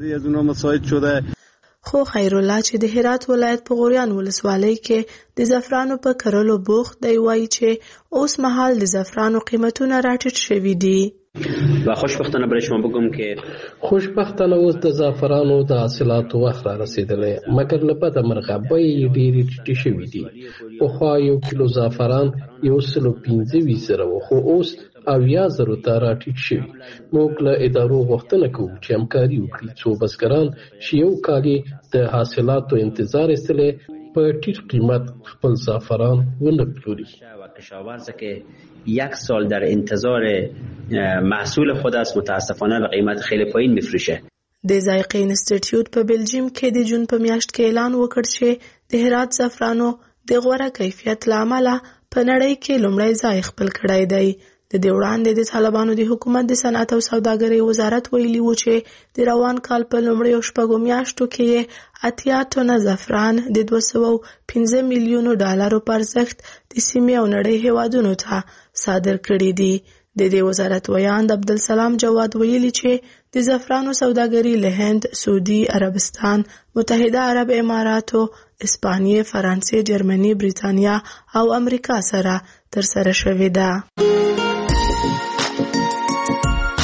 شي. خو خیرالله چې د هرات ولایت په غوریان ولسوالۍ کې د زعفرانو په کرلو بوخت دی وايي چې اوس مهال د زعفرانو قیمتونه راټیټ شوي دي. و خوشبختانه برای شما بگم که خوشبختانه اوس د زعفرانو د حاصلاتو وخت را رسیدلی، مګر له بده مرغه بیې ډېرې ټیټې شوي دي. پخوا 1 کیلو زعفران 125,000 و، خو اوس 70,000 ته راټیټ شوي. موږ له ادارو غوښتنه کوو چې همکاري وکړي څو بزګران چې یو کال د حاصلاتو انتظار ایستلی په ټیټ قیمت خپل زعفران ونه پلوري. کشاورز که 1 سال در انتظار محصول خود است متاسفانه به قیمت خیلی پایین میفروشه. د ذایقې انسټیټیوټ په بلجیم کې د جون په میاشت کې اعلان وکړ چې د هرات زعفرانو د غوره کیفیت لامل په نړۍ کې لومړی ځای خپل کړی دی. د دې وړاندې د طالبانو د حکومت د صنعت او سوداګرۍ وزارت ویلي و چې د روان کال په لومړیو 6 میاشتو کې 80 ټنه زعفران د $215 میلیون په ارزښت د سیمې او نړۍ هیوادونو ته صادر کړي دي. د دې وزارت ویاند عبدالسلام جواد ویلي چې د زعفرانو سوداګري له هند، سعودي عربستان، متحده عرب اماراتو، اسپانیې، فرانسې، جرمني، بریتانیا او امریکا سره ترسره شوې ده.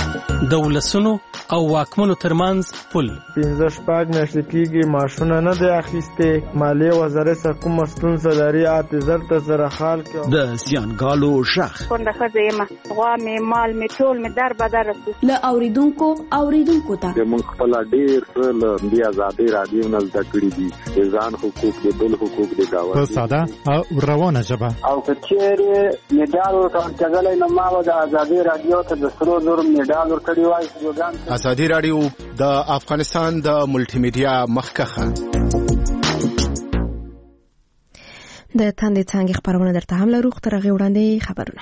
د ولسونو او واکمنو ترمنځ پل. 15 میاشتې کېږي معاشونه نه دی اخیستې. مالیې وزارت سره کومه ستونزه لري اعتذار ته سره حال کوي. د زیانګالو ژغ څنګه ښځه یم غوا مې مال مې ټول مې در بدر رسو له اوریدونکو ته موږ خپل ډیر له دې آزادۍ راډیو نه زده کړي دي ځان حقوق د بل حقوق د گاوند په ساده او روانه ژبه او کچېره میډال ورکړل نو ما د آزادۍ راډیو ته د سرو زر میډال ورکړی وای. آزادۍ راډیو د افغانستان د ملټي میډیا مخکخه د تاندې څنګه خبرونه درته هم لرو. تر هغه وړاندې خبرونه.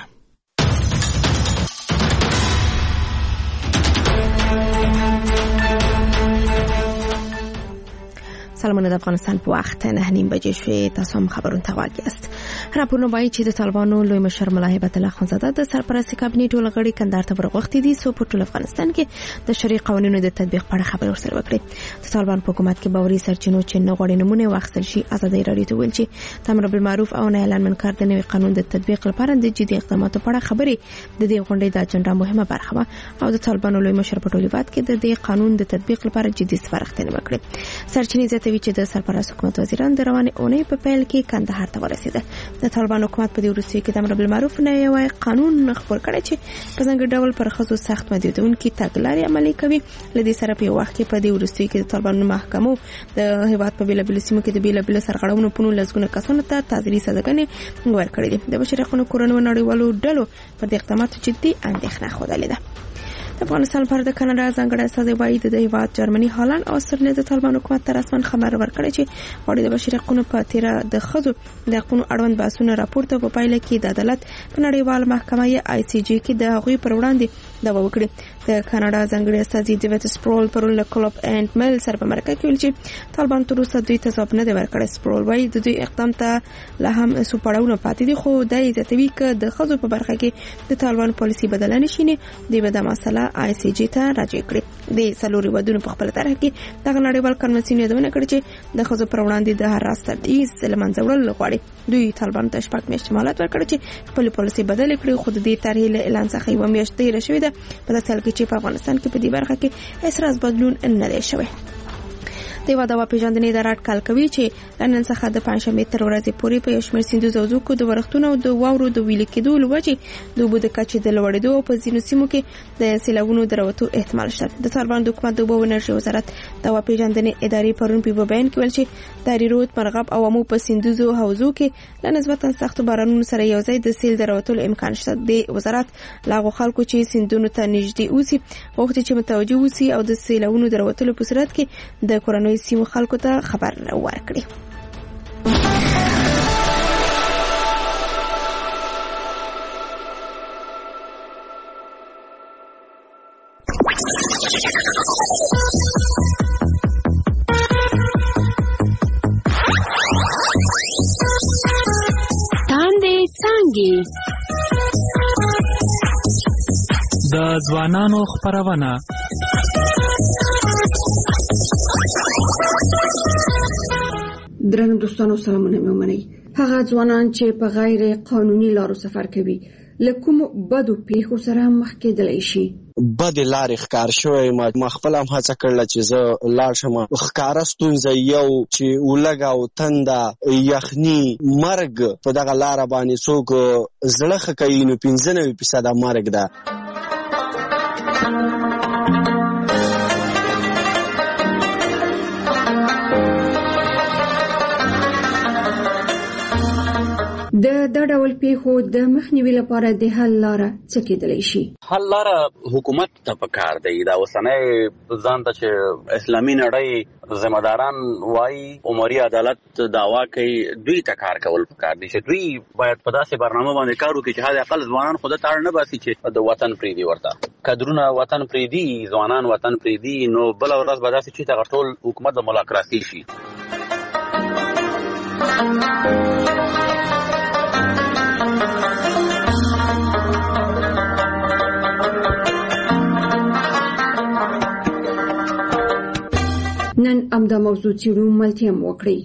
سلامونه د افغانستان په وخت 9:30 شوې. تاسو هم خبرونه ته غواړئ است. راپورونه وايي چې د طالبانو لوی مشر ملا هیبت الله خانزاده د سرپرستۍ کابینې ټول غړي کندهار ته ورغوښتي دي څو په ټول افغانستان کې د شرعي قوانینو د تطبیق په اړه خبرې ورسره وکړي. د طالبان په حکومت کې باوري سرچینو چې نه غوړي نمونه واخیستل شي. آزادۍ راډیو ته ویل چې امر بالمعروف او نهي عن المنکر د نوي قانون د تطبیق لپاره د جدي اقداماتو په اړه خبرې د دې غونډې د اجنډا مهمه برخه وه او د طالبانو لوی مشر په ټول هیواد کې د دې قانون د تطبیق لپاره جدي سپارښتنې وکړي. سرچینې زیاتوي چې د سرپرست حکومت وزیران د روانې اونۍ په پیل کې کندهار ته ورسېدل. د طالبان حکومت په دې وروستیو کې د امر بالمعروف نهي قانون خپور کړی چې په ځانګړي ډول پر ښځو سخت محدودونکي تګلارې عملي کوي. لدې سره په وخت کې په دې وروستیو کې د طالبان محکمو د هیواد په بیلابیلو سیمو کې د بیلابیلو سرغړونو په 19 کسانو ته تعزیري سزاګانې ورکړې دي. د بشري حقوقو کورنیو نړیوالو ډلو پر دې اقداماتو جدي اندېښنه ښودلې ده. د افغانستان پر د کاناډا ځانګړی استازی وایي د هیواد جرمني هالند او استرالیا د طالبان حکومت ته رسماً خبر ورکړی چې غواړي د بشري حقوقو په تیره د ښځو د حقوقو اړوند بحثونه راپورته په پایله کې د عدالت په نړیوال محکمه ICJ کې د هغوی پر وړاندې دعوا وکړي. د کاناډا ځانګړی استازی ډیویډ سپرول پرون له کلوب اینډ میل سره په مرکه کې ویل چې طالبان تر اوسه دوی ته ځواب نه دی ورکړی. سپرول وایي د دوی اقدام ته لا هم څو پړاوونه پاتې دي خو دا یې زیاتوي که د ښځو په برخه کې د طالبان پالیسي بدله نه شي نو دوی به دا مسله ICJ ته راجع کړي. د څلورو ودونو په خپل طرح کې دغه نړیوال کنوانسیون یادونه کړې چې د ښځو پر وړاندې د هراس تبعیض له منځه وړل غواړي. دوی طالبان ته 6 میاشتې مهلت ورکړي چې خپل پالیسي بدله کړي خو د دې طرحې له اعلان څخه یوه میاشت تېره شوې ده په داسې حال کې چې په افغانستان کې په دې برخه کې هیڅ بدلون نه دی شوی. د هیواد هوا پیژندنې اداره اټکل کوي چې له نن څخه د پنجشنبې تر ورځې پورې په یو شمېر سیندو ځوځو کې د ورښتونو او د واورو د ویلې کېدو له وجې د اوبو د کچې د لوړېدو او په ځینو سیمو کې د سیلابونو د راوتو احتمال شته. د طالبان د حکومت د اوبو او انرژۍ وزارت د هوا پیژندنې ادارې پرون په بیان کې ویل چې د اریرود مرغاب او امو په سیندوزو حوزو کې له نسبتا سختو بارانونو سره یو ځای د سیل د راوتلو امکان شته. د وزارت لاغو خلکو چې سیندونو ته نږدې اوسي غوښتي چې متوجه اوسي او د سیلابونو د راوتلو په صورت کې د کورنیو سیمو خلکو ته خبر ورکړي. تاندې څانګې د ځوانانو خبرونه درنو دوستانو سلامونه مې ومنئ. هغه ځوانان چې په غیر قانوني لارو سفر کوي له کوم بدو پیښو سره مخ کېدلی شي. بد لارې ښکار شوی ما خپل هم هڅه کړله چې زه لاړ شم. ښکاره ستونزه یو چې ولږه او تنده یخني مرګ په دغه لاره باندې څوک زړه ښه کوي نو 95% مرګ ده. د ډول پیښو د مخنیوي لپاره د حل لاره څه کېدلی شي؟ حل لاره حکومت ته پکار دی. دا اوسنۍ ځان ته چې اسلامي نړۍ ذمہداران وایي عمري عدالت دعوا کوي دوی ته کار کول پکار دي چې دوی باید په داسې برنامه باندې کار وکړي چې حد اقل ځوانان خود ته اړ نه باسي چې د وطن پریدي ورته کډرونه وطن پریدي ځوانان وطن پریدي نو بل ورځ به داسې چې تغه ټول حکومت د ملاقاتي شي. نن امدا موضوع چیرو ملتیم وکړي.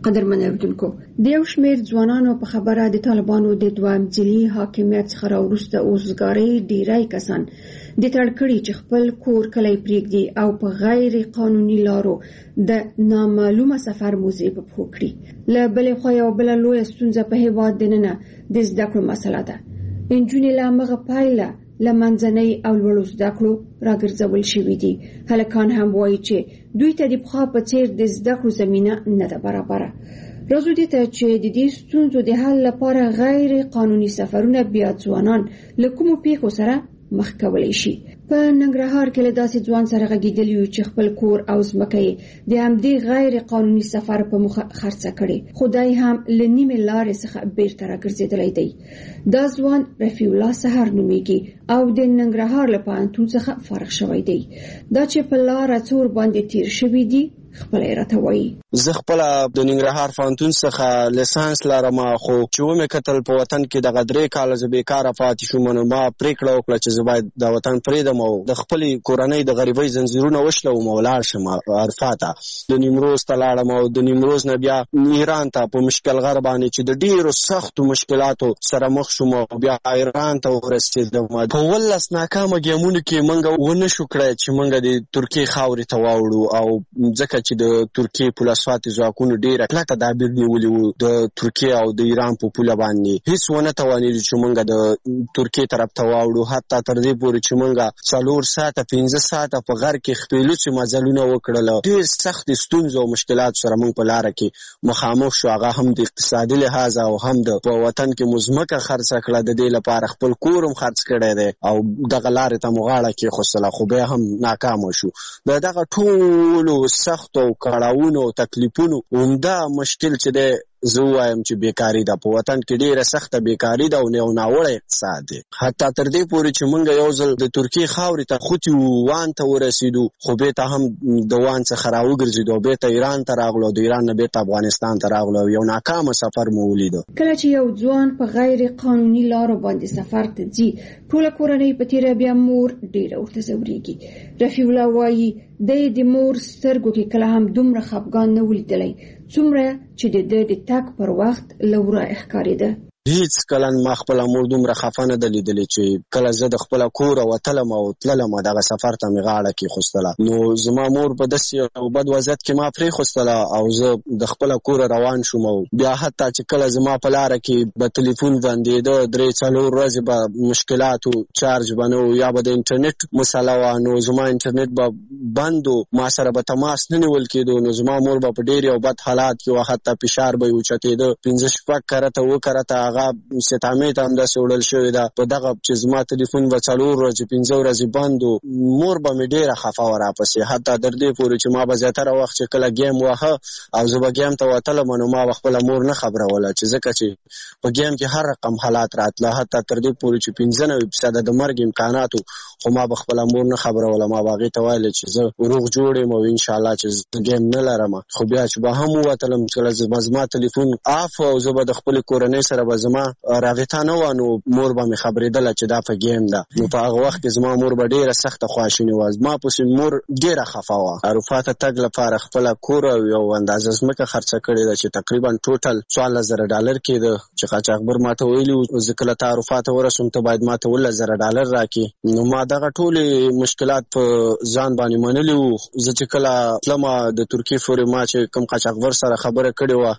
قدرمن اوریدونکو د یو شمېر ځوانانو په خبره د طالبانو د دویم ځلي حاکمیت څخه راوروسته اوسګارۍ ډیری کسان د تړکړې چې خپل کور کلی پرېږدي او په غیر قانوني لارو د نامعلومه سفر موزې په پښو کړي. له بلې خوا یو بله لویه ستونزه په هېواد دننه د زده کړو مسله ده. نجونې له همغه پایله له منځنۍ او لوړو زده کړو راګرځول شوي دي. هلکان هم وایي چې دوی ته د پخوا په څېر د زده کړو زمینه نه ده برابره. راځو دې ته چې د دې ستونزو د حل لپاره غیر قانوني سفرونه بیا ځوانان له کومو پیښو سره مخ کولی شي. په ننګرهار کې له داسې ځوان سره غږېدلی یو چې خپل کور او ځمکه یې د همدې غیر قانوني سفر په موخه خرڅه کړې، خو دی هم له نیمې لارې څخه بیرته راګرځېدلی دی. دا ځوان رفیع الله سحر نومیږي او د ننګرهار له پوهنتون څخه فارغ شوی دی. دا چې په لاره څور باندې تیر شوي دي خپل راته وایي. زه خپل د ننګرهار پوهنتون څخه لیسانس لرم، خو چې ومې کتل په وطن کې دغه 3 کاله زه بیکاره پاتې شوم، نو ما پریکړه وکړه چې زه باید د وطن پرېږدم او د خپلې کورنۍ د غریبۍ زنځیرونه وشلوم او لاړ شم عرفات ته. د نیمروز ته لاړم او د نیمروز نه بیا ایران ته په مشکل غر باندې چې د ډیرو سختو مشکلاتو سره مخ شوم او بیا ایران ته ورسېدم. په 18 ناکامه ګیمونو کې موږ ونه شو کړی چې موږ د ترکیې خاورې ته واوړو، او ځکه چې د ترکیې پولسواتي ځواکونو ډېره کلکه تدابیر نیولي وو د ترکیې او د ایران په پوله باندې، هیڅ ونه توانېدو چې موږ د ترکیې طرف ته واوړو. حتی تر دې پورې چې موږ 4 ساعته 15 ساعته په غر کې خپلوڅې مزلونه وکړل. ډېر سخت ستونزې او مشکلات سره موږ په لاره کې مخامخ شو، هغه هم د اقتصادي لحاظ او هم د په وطن کې مزمکه خرڅه کړه، د دې لپاره خپل کور هم خرڅ کړی دی او دغه لارې ته مو غاړه کېښودله، خو بیا هم ناکامه شو. د دغه ټولو سختو او کړاوونو او تکلیفونو عمده مشکل چې دی زه وایم چې بیکاري ده. په وطن کې ډیره سخته بیکاري ده او یو ناوړه اقتصاد دی. حتی تر دې پورې چې موږ یو ځل د ترکیې خاورې ته خوتي وان ته ورسېدو، خو بیرته هم د وان څخه راوګرځېدو او بیرته ایران ته راغلو، د ایران نه بیرته افغانستان ته راغلو، یو ناکامه سفر مو ولیدو. کله چې یو ځوان په غیر قانوني لارو باندې سفر ته ځي، ټوله کورنۍ په تیره، بیا مور ډیره ورته ځورېږي. رفیع الله وایي د مور سترګو کې کله هم دومره خفګان نه ولیدلی څومره چې د تګ پر وخت لوره ښکارېده. هیڅ کله ما خپل مور دومره خفه نه ده لیدلې چې کله زه د خپل کور وتلم او تللم دغه سفر ته مې غاړه کېښودله. نو زما مور په داسې یو بد وضعیت کې ما پرېښودله او زه د خپل کور روان شوم. او بیا حتی چې کله زما په لاره کې به تلیفون بندېده، 3-4 ورځې به مشکلات و، چارج به نه و، یا به د انټرنیټ مسله وه، نو زما انټرنیټ به بند و، ما سره به تماس نه نیول کېدو. نو زما مور به په ډېر یو بد حالات کې وه، حتی فشار به یې اوچتېده، 5-6 کرته 7 کرته هغه ستامې ته هم داسې وړل شوې ده. په دغه چې زما تلیفون به 4 ورځې 5 ورځې بند و، مور به مې ډېره خفه وه راپسې. حتی تر دې پورې چې ما به زیاتره وخت چې کله ګیم واهه او زه به ګیم ته وتلم، نو ما به خپله مور نه خبروله، چې ځکه چې په ګیم کې هر رقم حالات راتله. حتی تر دې پورې چې 95% د مرګ امکاناتو، خو ما به خپله مور نه خبروله. ما به هغې ته ویلې چې زه روغ جوړ یم او انشاءالله چې زه ګیم نه لرم. خو بیا چې به هم ووتلم، کله زما تلیفون آف او زه به د خپلې کورنۍ سره به زما رابطه نه وه، نو مور به مې خبرېدله چې دا په ګیم ده. نو په هغه وخت کې زما مور به ډېره سخته خواشینې وه. زما پسې مور ډېره خفه وه. عرفات ته تګ لپاره خپله کور او یو اندازه ځمکه خرڅه کړې ده چې تقریبا ټوټل $14,000 کېده، چې قاچاقبر ما ته ویلي و زه کله ته عرفات ته ورسوم ته باید ما ته $18,000 راکړې. نو ما دغه ټولې مشکلات په ځان باندې منلي وو. زه چې کله تلمه د ترکیې پورې ما چې کوم قاچاقبر سره خبره کړې وه،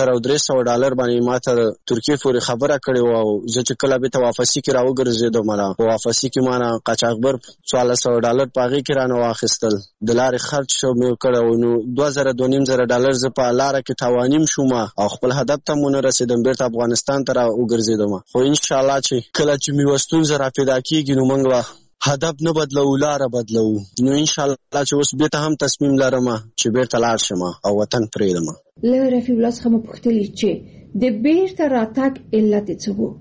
$5,300 باندې ما ته ترکیې پورې خبره کړې وه. او زه چې کله بیرته واپسي کې راوګرځېدم، په واپسي کې ما نه قاچاقبر $1400 په هغې کې رانه واخیستل، د لارې خرچ مې کړی و. نو $2,000-2,500 زه په لاره کې تاوانیم شوم او خپل هدف ته مو نه رسېدم، بیرته افغانستان ته راوګرځېدم. خو انشاءالله چې کله چې مې یوه ستونزه راپیدا کېږي، نو موږ به هدف نه بدلو، لاره بدلو. نو انشاءالله چې اوس بیرته هم تصمیم لرم چې بیرته لاړ شم او وطن پرېږدم. له رفیع الله څخه مو پوښتلي چې د بیرته راتګ علت څه و؟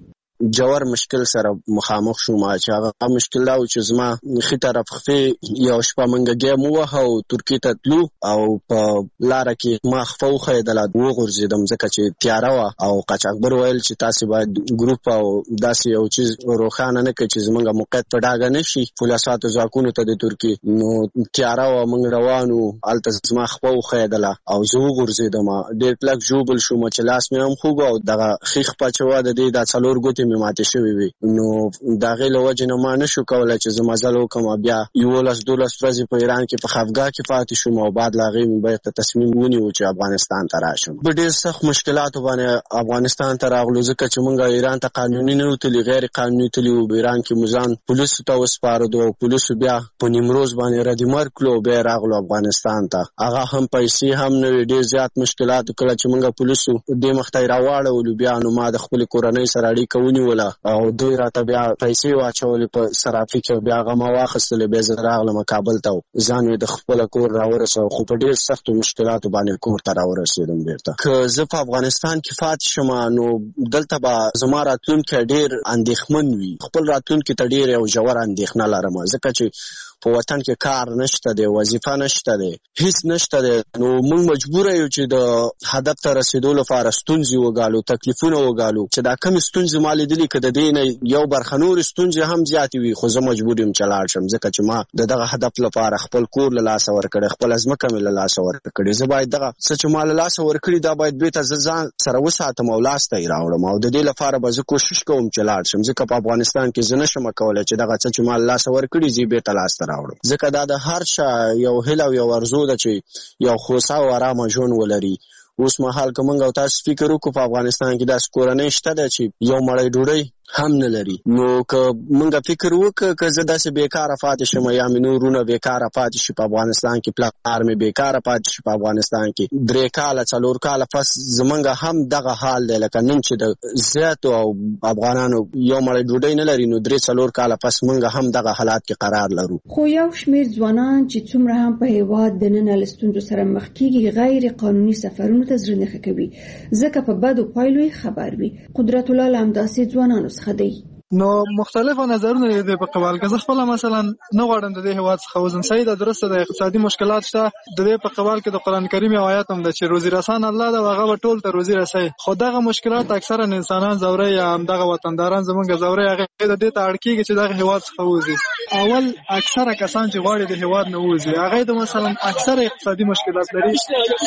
جوړ مشکل سره مخامخ شوم چې هغه مشکل دا و چې زما خې طرف خفي یو شپه منګه ګیم ووهه او ترکیې ته تلو او په لاره کې ما خفه وښیدله وغورځېدم ځکه چې تیاره وه او قاچاقبر ویل چې تاسې باید ګروپ او داسې یو چیز روښانه نه کړئ چې زموږ موقعیت په ډاګه نه شي پولیساتو ځواکونو ته د ترکیې نو تیاره وه موږ روان وو هلته زما خفه وښیدله او زه وغورځېدم ډېر کلک ژوبل شوم چې لاس مې هم خوږ او دغه ښي خپه چې وه د دې دا 4 ګوتې مې ماتې شوې وې نو د هغې له وجې نه ما نه شو کولی چې زه مزل وکړم بیا 11-12 ورځې په ایران کې په خفګاه کې پاتې شوم او بعد له هغې مې بیرته تصمیم ونیو چې افغانستان ته راشم په ډېر سخت مشکلاتو باندې افغانستان ته راغلو ځکه چې موږ ایران ته قانوني نه وتلي غیر قانوني تللي وو ایران کې مو ځان پولیسو ته وسپارلو او پولیسو بیا په نیمروز باندې ردمر کړلو بیا راغلو افغانستان ته هغه هم پیسې هم نه وي ډېر زیات مشکلات کله چې موږ پولیسو دې مخ ته یې راواړولو بیا نو ما د خپلې کورنۍ سره اړیکه ونیوله او دوی راته بیا پیسې واچولې په صرافي کې بیا هغه ما واخیستلې بیا زه راغلم کابل ته ځان مې د خپله کور راورسوه خو په ډېر سختو مشکلاتو باندې کور ته راورسېدم بېرته که زه په افغانستان کې پاتې شم نو دلته به زما راتلونکی ډېر اندېښمن وي خپل راتلونکي ته ډېر یو ژور اندېښنه لرم ځکه چې په وطن کې کار نشته دی وظیفه نشته دی هیڅ نشته دی نو موږ مجبوره یو چې د هدف ته رسېدو لپاره ستونزې وګالو تکلیفونه وګالو چې دا کمې ستونزې ما لیدلي که د دې نه یو برخه نورې ستونزې هم زیاتې وي خو زه مجبور یم چې لاړ شم ځکه چې ما د دغه هدف لپاره خپل کور له لاسه ورکړی خپله ځمکه مې له لاسه ورکړې زه باید دغه څه چې ما له لاسه ورکړي دا باید بېرته زه ځان سره وساتم او لاسته یې راوړم او د دې لپاره به زه کوشش کوم چې لاړ شم ځکه په افغانستان کې زه نشم کولی چې دغه څه چې ما له لاسه ورکړي زه یې بېرته لاسته راوړم ځکه دا د هر چا یو هیله او یو ارزو ده چې یو خوسا او ارامه ژوند ولري اوس مهال که موږ او تاسو فکر وکړو په افغانستان کې داسې کورنۍ شته ده چې یو مړۍ ډوډۍ هم نه لري نو که موږ فکر وکړو که زه داسې بیکاره پاتې شم یا مې نور وروڼه بیکاره پاتې شي په افغانستان کې پلار مې بیکاره پاتې شي په افغانستان کې 3 کاله 4 کاله پس زموږ هم دغه حال دی لکه نن چې د زیاتو او افغانانو یو مړۍ ډوډۍ نه لري نو 3-4 کاله پس موږ هم دغه حالات کې قرار لرو خو یو شمېر ځوانان چې څومره هم په هېواد دننه له ستونزو سره مخ کېږي غیر قانوني سفرونو ته زړه نه ښه کوي ځکه په بدو پایلو یې خبر وي قدرت الله له همداسې ځوانانو څخه دی نو مختلفو نظرونه دي په قبال کې زه خپل مثلا نه غواړم د دې هیواد څخه وزن صحیح ده درسته د اقتصادي مشکلات شته د دې په قبال کې د قران کریم آیات هم د چې روزي رسان الله دا هغه ټول ته روزي رسي خو دغه مشکلات اکثرا انسانان زوري یا هم دغه وطنداران زمونږ زوري هغه د دې ته اړ کېږي چې دغه هیواد څخه وځي اول اکثره کسان چې غواړي د هیواد نه وځي هغه د مثلا اکثره اقتصادي مشکلات لري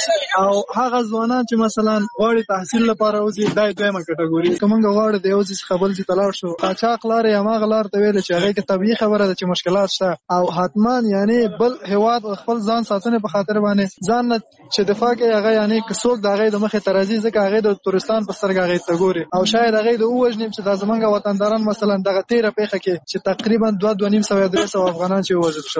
او هغه ځوانان چې مثلا غواړي تحصیل لپاره وځي دا دویمه کټګوري کومه غواړي د یو ځای څخه بل ځای ته لاړ شو قاچاق لارې یا ماغه لار ته ویل چې هغه کې طبيعي خبره ده چې مشکلات شته او حتما یعنی بل هیواد خپل ځان ساتنه په خاطر باندې ځان چې دفاع کوي هغه یعنی کڅوک د هغه د مخه ترازی ځکه هغه د تورستان په سترګه هغه ته ګوري او شاید هغه د اوجنیم چې د زمونږ وطنداران مثلا دغه 13 پیخه کې چې تقریبا 2.5 افغانان چې وژل شول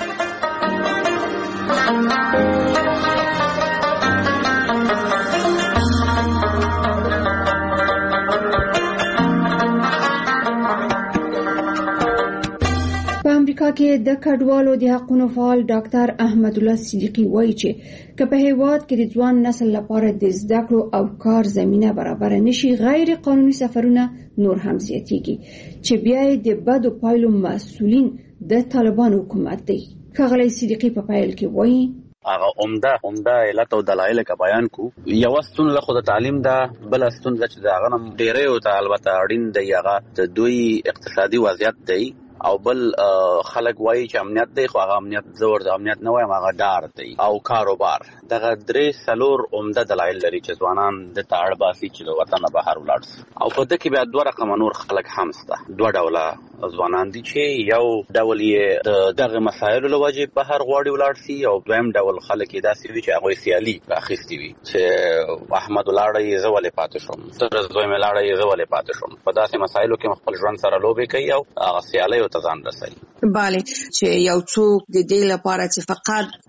امریکا کې د کډوالو د حقوقو فعال ډاکټر احمد الله صدیقی وایي چې که په هیواد کې د ځوان نسل لپاره د زده کړو او کار زمينه برابر نشي غیر قانوني سفرونه نور هم زیاتېږي چې بیا د بدو پایلو مسؤلین د طالبانو حکومت دی ښاغلی صدیقی په پیل کې وایي هغه عمده علت او دلایل کا بیان کو یو ستون له خود تعلیم دا بل ستون چې دا غنم ډیره او البته اړین دی هغه د دوی اقتصادي وضعیت دی او بل خلک وایي چې امنیت دی خو هغه امنیت زور د امنیت نه وایم هغه ډار دی او کاروبار دغه 3 عمده دلایل لري چې ځوانان د تاړ باسي چې د وطن بهر ولاړ او په دې کې بیا 2 رقم نور خلک هم شته 2 ډوله ځوانان دي چې یو ډول یې دغه مسایلو له وجې بهر غواړي ولاړ شي او دویم ډول خلک یې داسې وي چې هغه سیالي راخېستي وي چې احمد ولاړی زه ولې پاتې شوم تر زوی مې لاړی زه ولې پاتې شوم په داسې مسایلو کې خپل ژوند سره لوبې کوي او هغه سیالي او تزان رسي bale چې یو څوک د دې لپاره چې فقط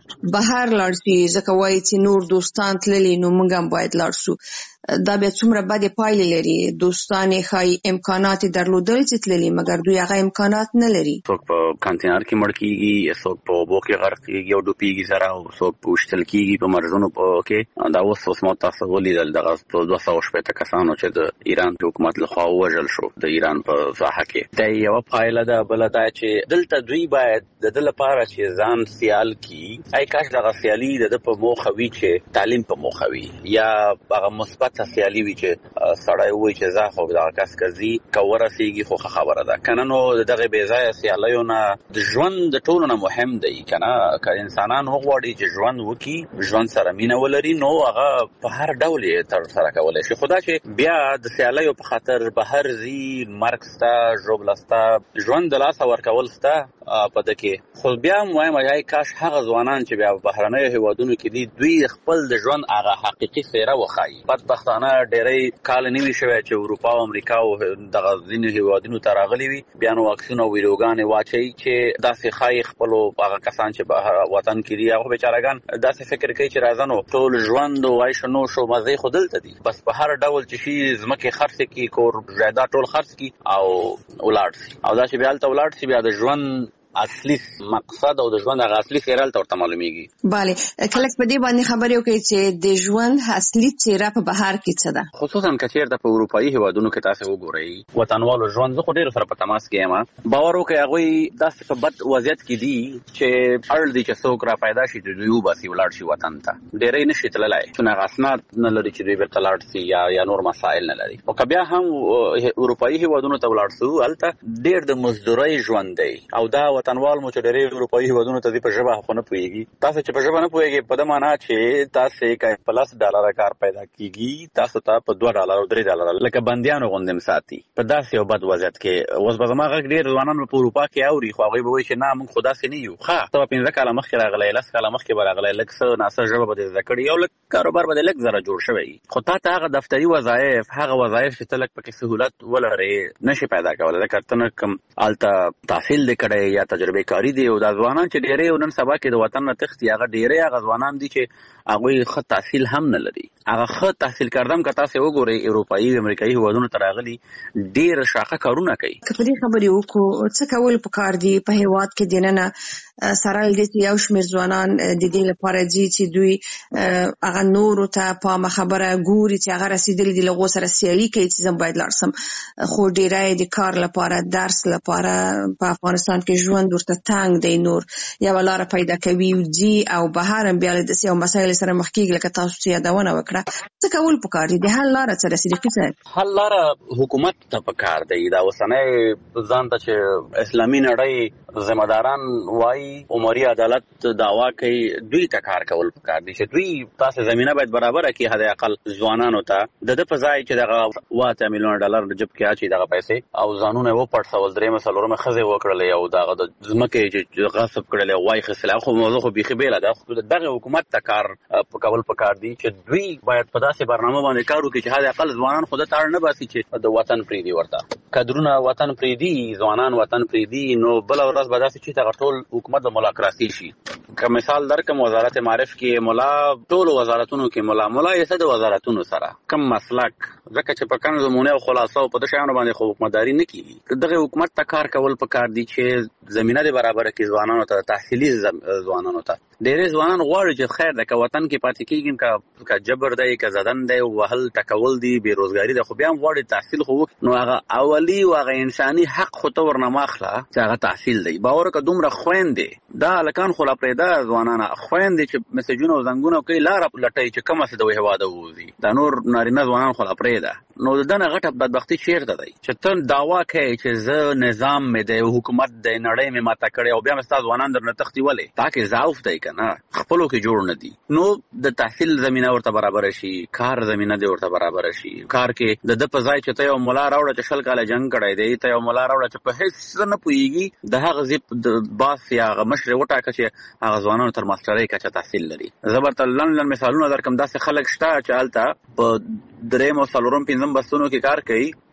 بهر لاړ شي ځکه وایي چې نور دوستان تللي نو موږ هم باید لاړ شو. دا بیا څومره بدې پایلې لري. دوستان یې ښایي امکانات یې درلودل چې تللي مګر دوی هغه امکانات نه لري. څوک په کانتینر کې مړ کېږي، څوک په اوبو کې غرق کېږي او ډوبېږي سره، او څوک په وشتل کېږي په مرزونو کې. دا اوس مو تاسو ولیدل دغه 260 کسانو چې د ایران حکومت لخوا ووژل شو د ایران په ساحه کې. دا یوه پایله ده. بله دا چې دلته دوی باید د ده لپاره چې ځان سیال کړي، ای کاش دغه سیالي د ده په موخه وي چې تعلیم په موخه وي، یا هغه مثبت سیالي وي چې سړی وایي چې زه خو دغه کس که ځي که ورسېږي خو ښه خبره ده. که نه نو د دغې بېځایه سیالیو نه د ژوند د ټولو نه مهم دی. که نه که انسانان وغواړي چې ژوند وکړي، ژوند سره مینه ولري، نو هغه په هر ډول یې ترسره کولی شي. خو دا چې بیا د سیالیو په خاطر بهر ځي، مرګ سته، ژوبله سته، ژوند د لاسه ورکول سته په ده کې. خو بیا هم وایم ای کاش هغه ځوانان چې بیا بهرنیو هېوادونو کې دي دوی خپل د ژوند هغه حقیقي څېره وښایي. بدبختانه ډېری کال نه وي شوی چې اروپا او امریکا او دغه ځینو هېوادونو ته راغلي وي، بیا نو واکسین او ویډیوګانې واچوي چې داسې ښایي خپلو هغه کسان چې بهر وطن کې دي هغه بیچارهګان داسې فکر کوي چې راځه نو ټول ژوند او عیش و نوش او مزې خو دلته دي، بس په هر ډول چې شي ځمکې خرڅې کړي، کور جایداد ټول خرڅ کړي او ولاړ شي. او دا چې بیا هلته ولاړ شي بیا د ژوند اصلي مقصد او د ژوند هغه اصلي څېره هلته ورته معلومیږي. بله کله په دې باندې خبرې وکړئ چې د ژوند اصلي څېره په بهر کې څه ده، خصوصا که چېرته په اروپایي هېوادونو کې تاسې وګورئ وطنوالو ژوند. زه خو ډېرو سره په تماس کې یم، باور وکړئ هغوی داسې په بد وضعیت کې دي چې اړ دي چې څوک را پیدا شي چې دوی وباسي ولاړ شي وطن ته. ډېری نه شي تللی چون هغه اسناد نه لري چې دوی بېرته لاړ شي یا نور مسایل نه لري. خو که بیا هم اروپایي هېوادونو ته ولاړ شو هلته ډېر د مزدورۍ ژوند دی. او دا وطنوال مو چې ډېرې اروپایي هېوادونو ته ځي په ژبه خو نه پوهېږي. تاسو چې په ژبه نه پوهېږئ په ده معنا چې تاسې که په $10 کار پیدا کېږي تاسو ته په $2 او $3 لکه بندیانو غوندې ساتي په داسې یو بد وضعیت کې. اوس به زما غږ ډېر ځوانان په اروپا کې اوري خو هغوی به وایي چې نه موږ خو داسې نه یو. ښه ته به 15 کاله مخکې راغلی، 10 کاله مخکې به راغلی، لږ څه ناسه ژبه به دې زده کړې، یو لږ کاروبار به دې لږ زره جوړ شوی، خو تا ته هغه دفتري وظایف، هغه وظایف چې ته لږ پکې سهولت ولرې نه شي پیدا کولی. ځکه ته نه کوم هلته تحصیل دې کړی یا تجربې کاري دی. او دا ځوانان چې ډېری نن سبا کې د وطن نه تښتي هغه ډېری هغه ځوانان دي چې هغوی ښه تحصیل هم نه لري. هغه ښه تحصیل کردم که تاسې وګورئ اروپایي امریکایي هېوادونو ته راغلي ډېر شاقه کارونه کوي. که په دې خبرې وکړو څه کول پکار دي په هېواد کې دننه سره له دې چې یو شمېر ځوانان د دې لپاره ځي چې دوی هغه نورو ته په خبره ګوري چې هغه رسېدلي دي له هغو سره سیالي کوي چې زه باید لاړ شم. خو ډېری د کار لپاره، درس لپاره په افغانستان کې ژوند ورته تنګ دی، نور یوه لاره پیدا کوي ځي او بهر هم بیا له داسې یو مسایلو سره مخ کېږي لکه تاسو چې یادونه وکړه. څه کول پکار دي؟ د حل لاره څه ده؟ صدیقي صاحب حل لاره حکومت ته پکار دی. دا اوسنی ځان ته چې اسلامي نړۍ ذمهداران وایي عمري عدالت دعوا کوي، دوی ته کار کول پکار دي چې دوی تاسې زمینه باید برابره کړي حد اقل ځوانانو ته. د ده په ځای چې دغه $8 میلیونه د جب کې اچي دغه پیسې او ځانونه یې وپړسول، درېیمه څلورمه ښځې وکړلې او دغه د ځمکې چې غصب کړلې او وایخېستلې، خو موضوع خو بیخي بېله ده. دغه حکومت ته کار کول پکار دي چې دوی باید په داسې برنامه باندې کار وکړي چې حد اقل ځوانان خو ده ته اړ نه باسي چې د وطن پرېږدي، ورته کدرونه وطن پرېږدي، ځوانان وطن پرېږدي، نو بله ورځ به داسې چې دغه ټول حکومت د ملاکراسي شي. که مثال درکم وزارت معارف کې ملا ټولو وزارتونو کې ملا یې څه د وزارتونو سره کم مسلک، ځکه چې په کم زمونه او خلاصه او په دې شیانو باندې خو حکومتداري نه کېږي. دغه حکومت ته کار کول پکار دي چې زمینه دې برابره کړي ځوانانو ته، تحصیلي ځوانانو ته. ډېری ځوانان غواړي چې خیر ده که وطن کې پاتې کېږي، که جبر دی، که زدن دی، وهل ټکول دی، بېروزګاري ده، خو بیا هم غواړي تحصیل خو وکړي. نو هغه اولي او هغه انساني حق خو ته ورنه مه اخله چې هغه تحصیل دی. باور وکړه دومره خویندې دا هلکان خو لا پرېږده ځوانانه، خویندې چې مسیجونه او زنګونه کوي لاره لټوي چې کومه څه د هېواده ووځي، دا نور نارینه ځوانان خو لا پرېږده. نو د ده نه غټه بدبختي چېرته دی چې ته دعوا کوې چې زه نظام مې دی، حکومت دی، نړۍ مې ماته کړې او بیا مې ستا ځوانان درنه تښتي. ولې؟ تا کې ضعف دی که نه، خپلو کې جوړ نه دي. نو د تحصیل زمینه ورته برابره شي، کار زمینه دې ورته برابره شي. کار کې د ده په ځای چې ته یو ملا راوړه چې 20 کاله جنګ کړی دی، ته یو ملا راوړه چې په هېڅ څه نه پوهېږي، د هغه ځای د باس یا هغه مشر یې وټاکه چې هغه ځوانانو تر ماسټرۍ کچه تحصیل لري. زه به ورته لنډ مثالونه درکړم. داسې خلک شته چې هلته په 3 او 4 5 بستونو کې کار کوي،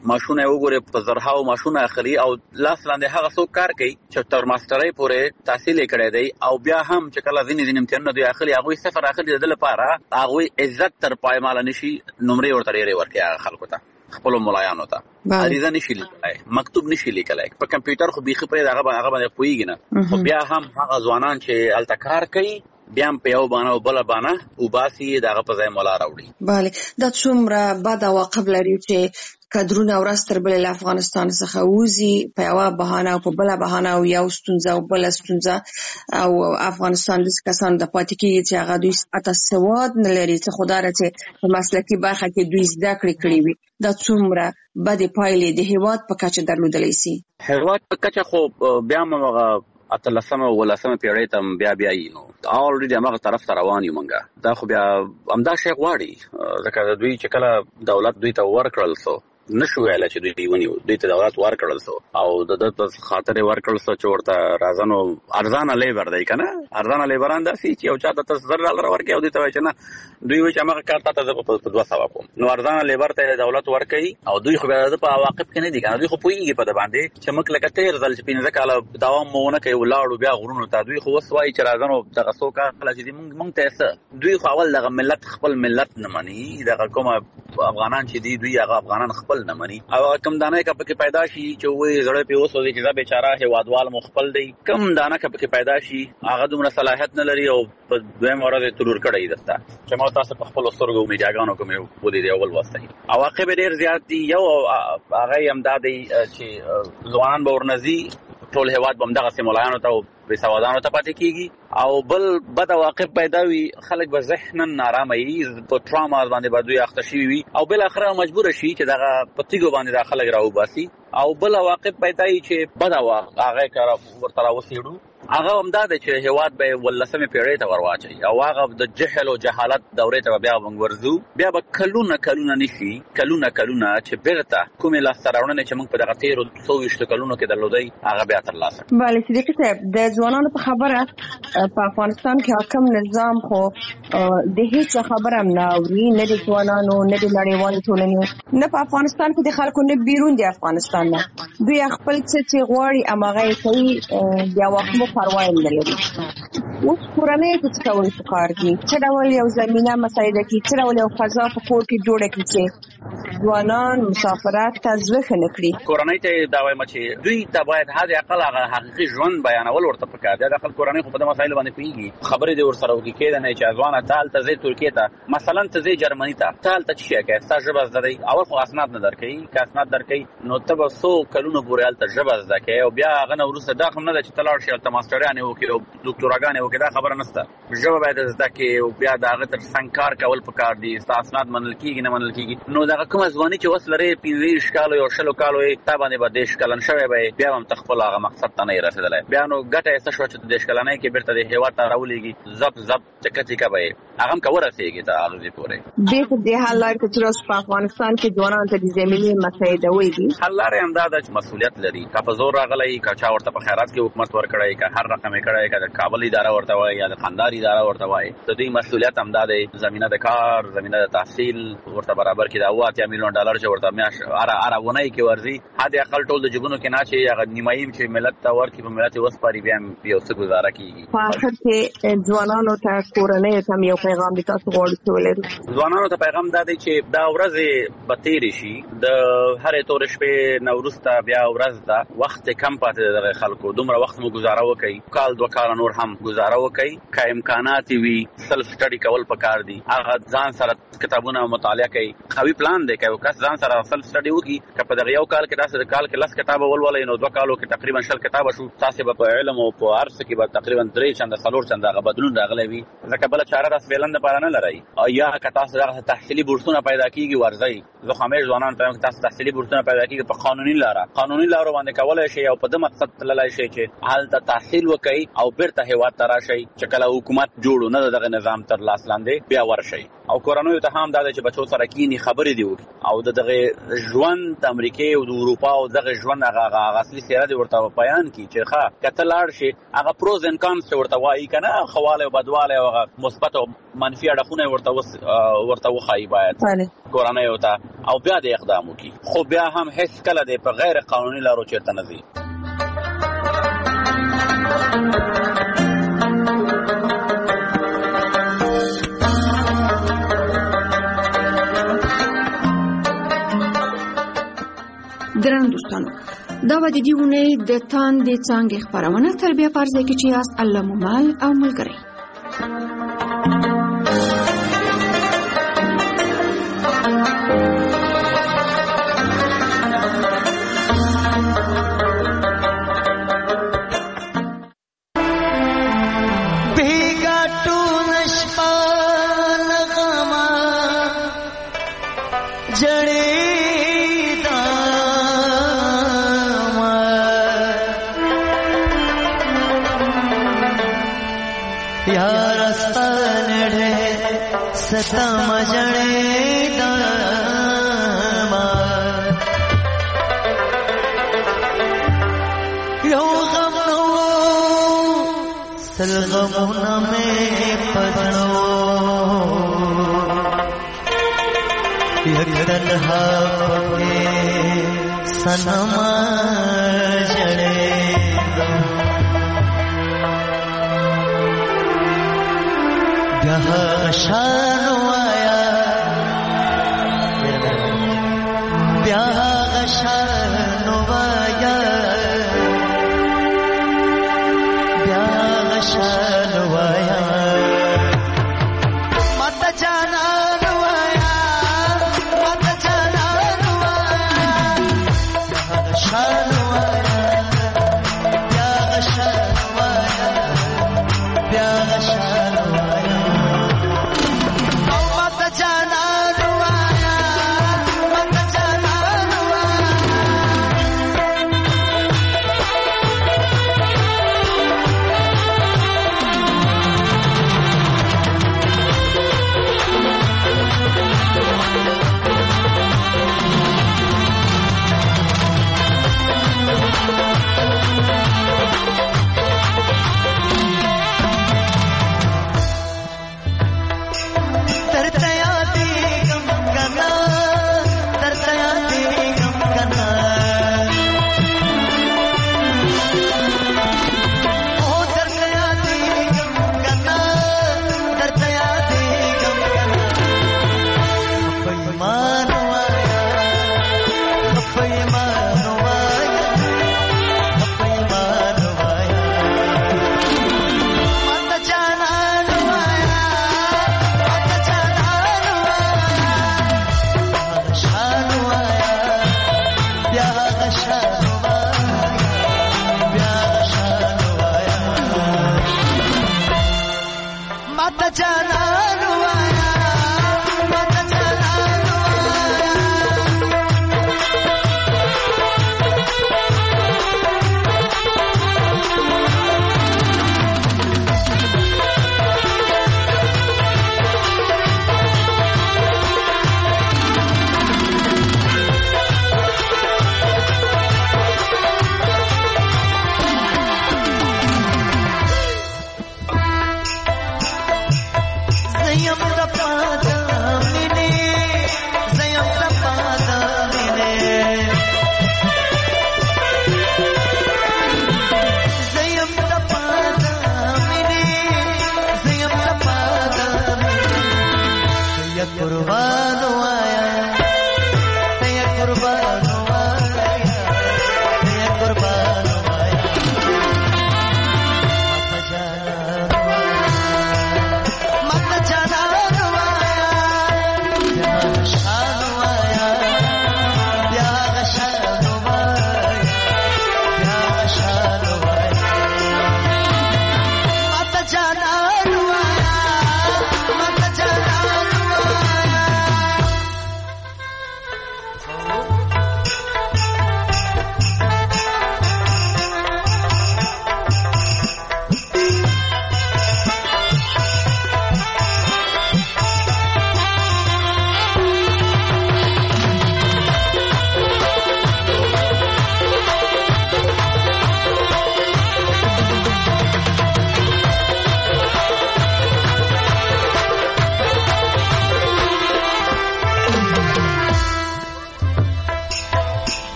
ماشونه وګوره په زرهاو ماشونه اخلي او لاس لاندې هغه څوک کار کوي چې تر ماسترۍ پورې تحصیل کړی دی او بیا هم چې کله ځینې امتحانونه دوی اخلي هغه صفر اخلي د لپاره هغه عزت تر پایمال نشي نمرې ورته لري ورکه خلکو ته خپل ملایانو ته عریضه نشي لیکلای مکتوب نشي لیکلای په کمپیوټر خو بيخي پرې هغه باندې پويږي نه خو بیا هم هغه ځوانان چې التکار کوي بیا په یو باندې او بل باندې او باسي دغه په ځای مولا راوړي bale دا څومره بد عواقب لري چې کډرونه ورځ تر بلې افغانستان څخه وځي په یو بهانه او په بل بهانه او یو ستونزه او بل ستونزه او افغانستان د کسان د پاتې کېږي چې هغه دوی اته سواد نه لري چې خدای راته په مسلکي برخه کې دوی زده کړې وي دا څومره بد پایلې د هیواد په کچه درلودلی شي هیواد په کچه خو بیا موږ اتلسمه ولسمه پیړۍ ته بیا نو اولریډي هغه طرف ته روان یو منګه دا خو بیا امدا شیخ واړي ځکه دوی چې کله دولت دوی ته ورکړل سو نشو ویل چې دوی ونیو دوی ته دولت ورکړل سو او د خاطر ورکړل سو چې ورته راځنو ارزانه لیبر دی کنه ارزانه لیبران داسي چې او چاته $10,000 ورکړي او دوی ته چې نه دوی وایي چې هغه کار ته په 200 کوم نو ارزانه لیبر ته دولت ورکړي او دوی خو بیا د په عواقب کې نه دي کنه دوی خو پويږي په باندې چې موږ لکه تیر ځل چې پینځه کاله دوام مونږ کوي ولاړو بیا غرونو ته دوی خو وسوي چې راځنو دغه څوک کله چې موږ ته دوی خو اول دغه ملت خپل ملت نه مانی دغه کوم افغانان چې دوی هغه افغانان خپل نه مانی او کم دانه کپکه پیدا شي چې وې زړه په اوسو چې دا بیچاره هوادوال مخبل دی کم دانه کپکه پیدا شي هغه دومره صلاحیت نه لري او په دویم ورځ ترور کړی دستا چې ما تاسو په خپل سترګو میډیاګانو کوم ولې دی اول واسطه عواقب ډیر زیات دي یو هغه امدادي چې ځوانان به ورنځي ټول هواد بم دغه سیمولایانو ته په سوادانو ته پاتې کیږي او بل بد عواقب پیدا وي خلک به ذهناً نارامه وي په ټراما باندې به دوی اخته شي وي او بل اخره مجبور شي چې دغه پتیګو باندې د خلک راوباسي او بل عواقب پیدا وي چې بد عواقب هغه کار ورته راوسیړو هغه همداد چې هواد به ولسمه پیړۍ ته ورواچي او هغه د جهل او جهالت دورې ته بیا ورزو بیا به کلونه نشي کلونه چې بیرته کومه لاستراونه چې موږ په دغه 1300 کلونو کې درلودای هغه بیا تر لاسه bale صدیقی صاحب د ځوانانو په خبره په افغانستان کې حاکم نظام خو د هیڅ خبره نه اوري نه د ځوانانو نه د نړیوالو ټولنې نه په افغانستان کې د خلکو نه بیرون دی افغانستان نه دوی خپل څه غواړي اماغه کوي بیا وخت پروا نه لري اوس کورنۍ څه کوي په کار کې چې ډول یو زمينه مسایده کې چې ډول یو فضا په کور کې جوړه کړي چې ځوانان مسافرات ته ځوخه نکړي کورنۍ ته دا وایم چې دوی ته باید هغه اقل هغه حقيقي ژوند بیانول ورته پکار دی د خپل کورنۍ په دغه مسایل باندې پیږي خبرې دی ورسره وکړي کېد نه چې ځوانه تال ته زی ترکیه ته مثلا ته زی جرمني ته تال ته شي کې استاجبه زدي اول خو اسناد نه درکې کا اسناد درکې نو ته به 100 کلونو پورې الته جبه زده او بیا هغه نو ورسره دا هم نه چې تلاړ شي الته ماسترانه وکړي او ډاکټراګانې وکړي دا خبره نشته ژبه باید زده کې او بیا دا غتر څنګه کول پکار دي اسناد منل کیږي نه منل کیږي نو دا کوم ځواني چې وسلره 15 کال او 16 کال وي تا باندې به دیش کلن شوی به بیا هم تخپل هغه مقصد ته نه رسیدلای بیا نو ګټه ایسه شو چې دیش کلنای کې بیرته د هیوا ته راولېږي زب چکتی کا به هغه هم کوره سیږي ته اغزي پوره د حالات چې په افغانستان کې ځوانان ته د زمینی مسایده وایي حلاره امداد چې مسولیت لري کا په زور راغلی کا چا ورته په خیرات کې حکومت ورکړای کا هر رقم کړای کا د کابل اداره ورته وایي یا د خاندار اداره ورته وایي د دې مسولیت امداد زمينه د کار زمينه د تحصیل ورته برابر کې دا $8 میلیون چې ورته میاش اره ونای کې ورزي هدا اقل ټول د جبونو کې نه چې هغه نیمایم چې ملت ته ورکی په ملت وسپاري بیا یو څه گزاره کیږي په اخر کې ځوانانو ته کورنۍ ته یو پیغام دي تاسو غواړئ ولرئ ځوانانو ته پیغام دا دی چې دا ورځ به تیر شي د هرې تور شپې نوروز ته بیا ورځ دا وخت کم پاتې د خلکو دومره وخت مو گزاره وکړي کال 2 کال نور هم گزاره وکړي کا امکانات وي سلف سټډي کول پکار دي هغه ځان سره کتابونه مطالعه کوي قوي پلان دی کوي کس ځان سره سلف سټډي وکړي که په دغه یو کال کې تاسو د کال کې 10 کتاب ولولئ نو 2 کالو کې تقریبا 10 کتاب شو تاسو په علم او په ارث کې به تقریبا 3 چنده 4 چنده هغه بدلون راغلی وي ځکه بل چاره راس ویلند لپاره نه لري او یا که تاسو دغه تحصیلي بورسونه پیدا کیږي ورځي زه خامې ځوانان ته تاسو تحصیلي بورسونه پیدا کیږي په قانوني لارو باندې کولای شي او په دې مقصد تللای شي چې حالت تحصیل وکړي او بیرته هیواد ته راشي چې کله حکومت جوړو نه دغه نظام تر لاس لاندې بیا ورشي او کورونو ته هم دا چې بچو سره کینی خبرې دی او دغه ژوند د امریکا او د اروپا او دغه ژوند هغه اصلي سیره دی ورته بیان کی چې ښه کته لاړ شي هغه پروز ان کانز ورته وایي کنه خواله او بدواله او مثبت او منفي اړخونه ورته وخایي باید کورونو ته او بیا د اقدام وکړي، خو بیا هم هیڅ کله د په غیر قانوني لارو چیرته نه ځي. درنو دوستانو، دا به د دې اونۍ د تاندې څانګې خپرونه تر بیا په ځای کې چې یاست الله مو مل او ملګری. सतम जड़े दामा यो गम सलगमुना में पसनो तन्हा पके सनमा जड़े शानो आया प्यार शानो आया प्यार शानो आया मत जाना आया मत जाना आया प्यार शानो आया प्यार शानो आया प्यार शानो आया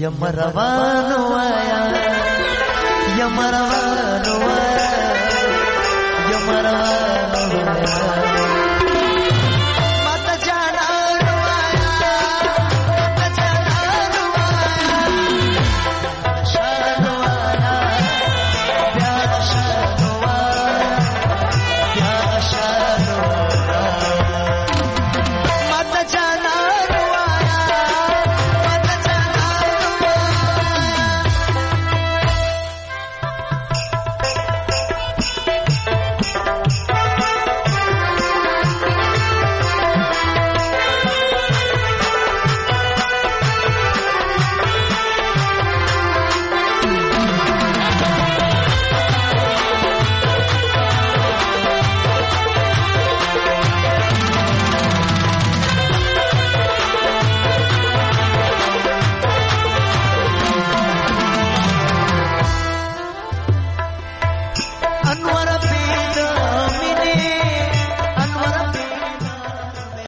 یمروان وایا یمروان وایا یمروان وایا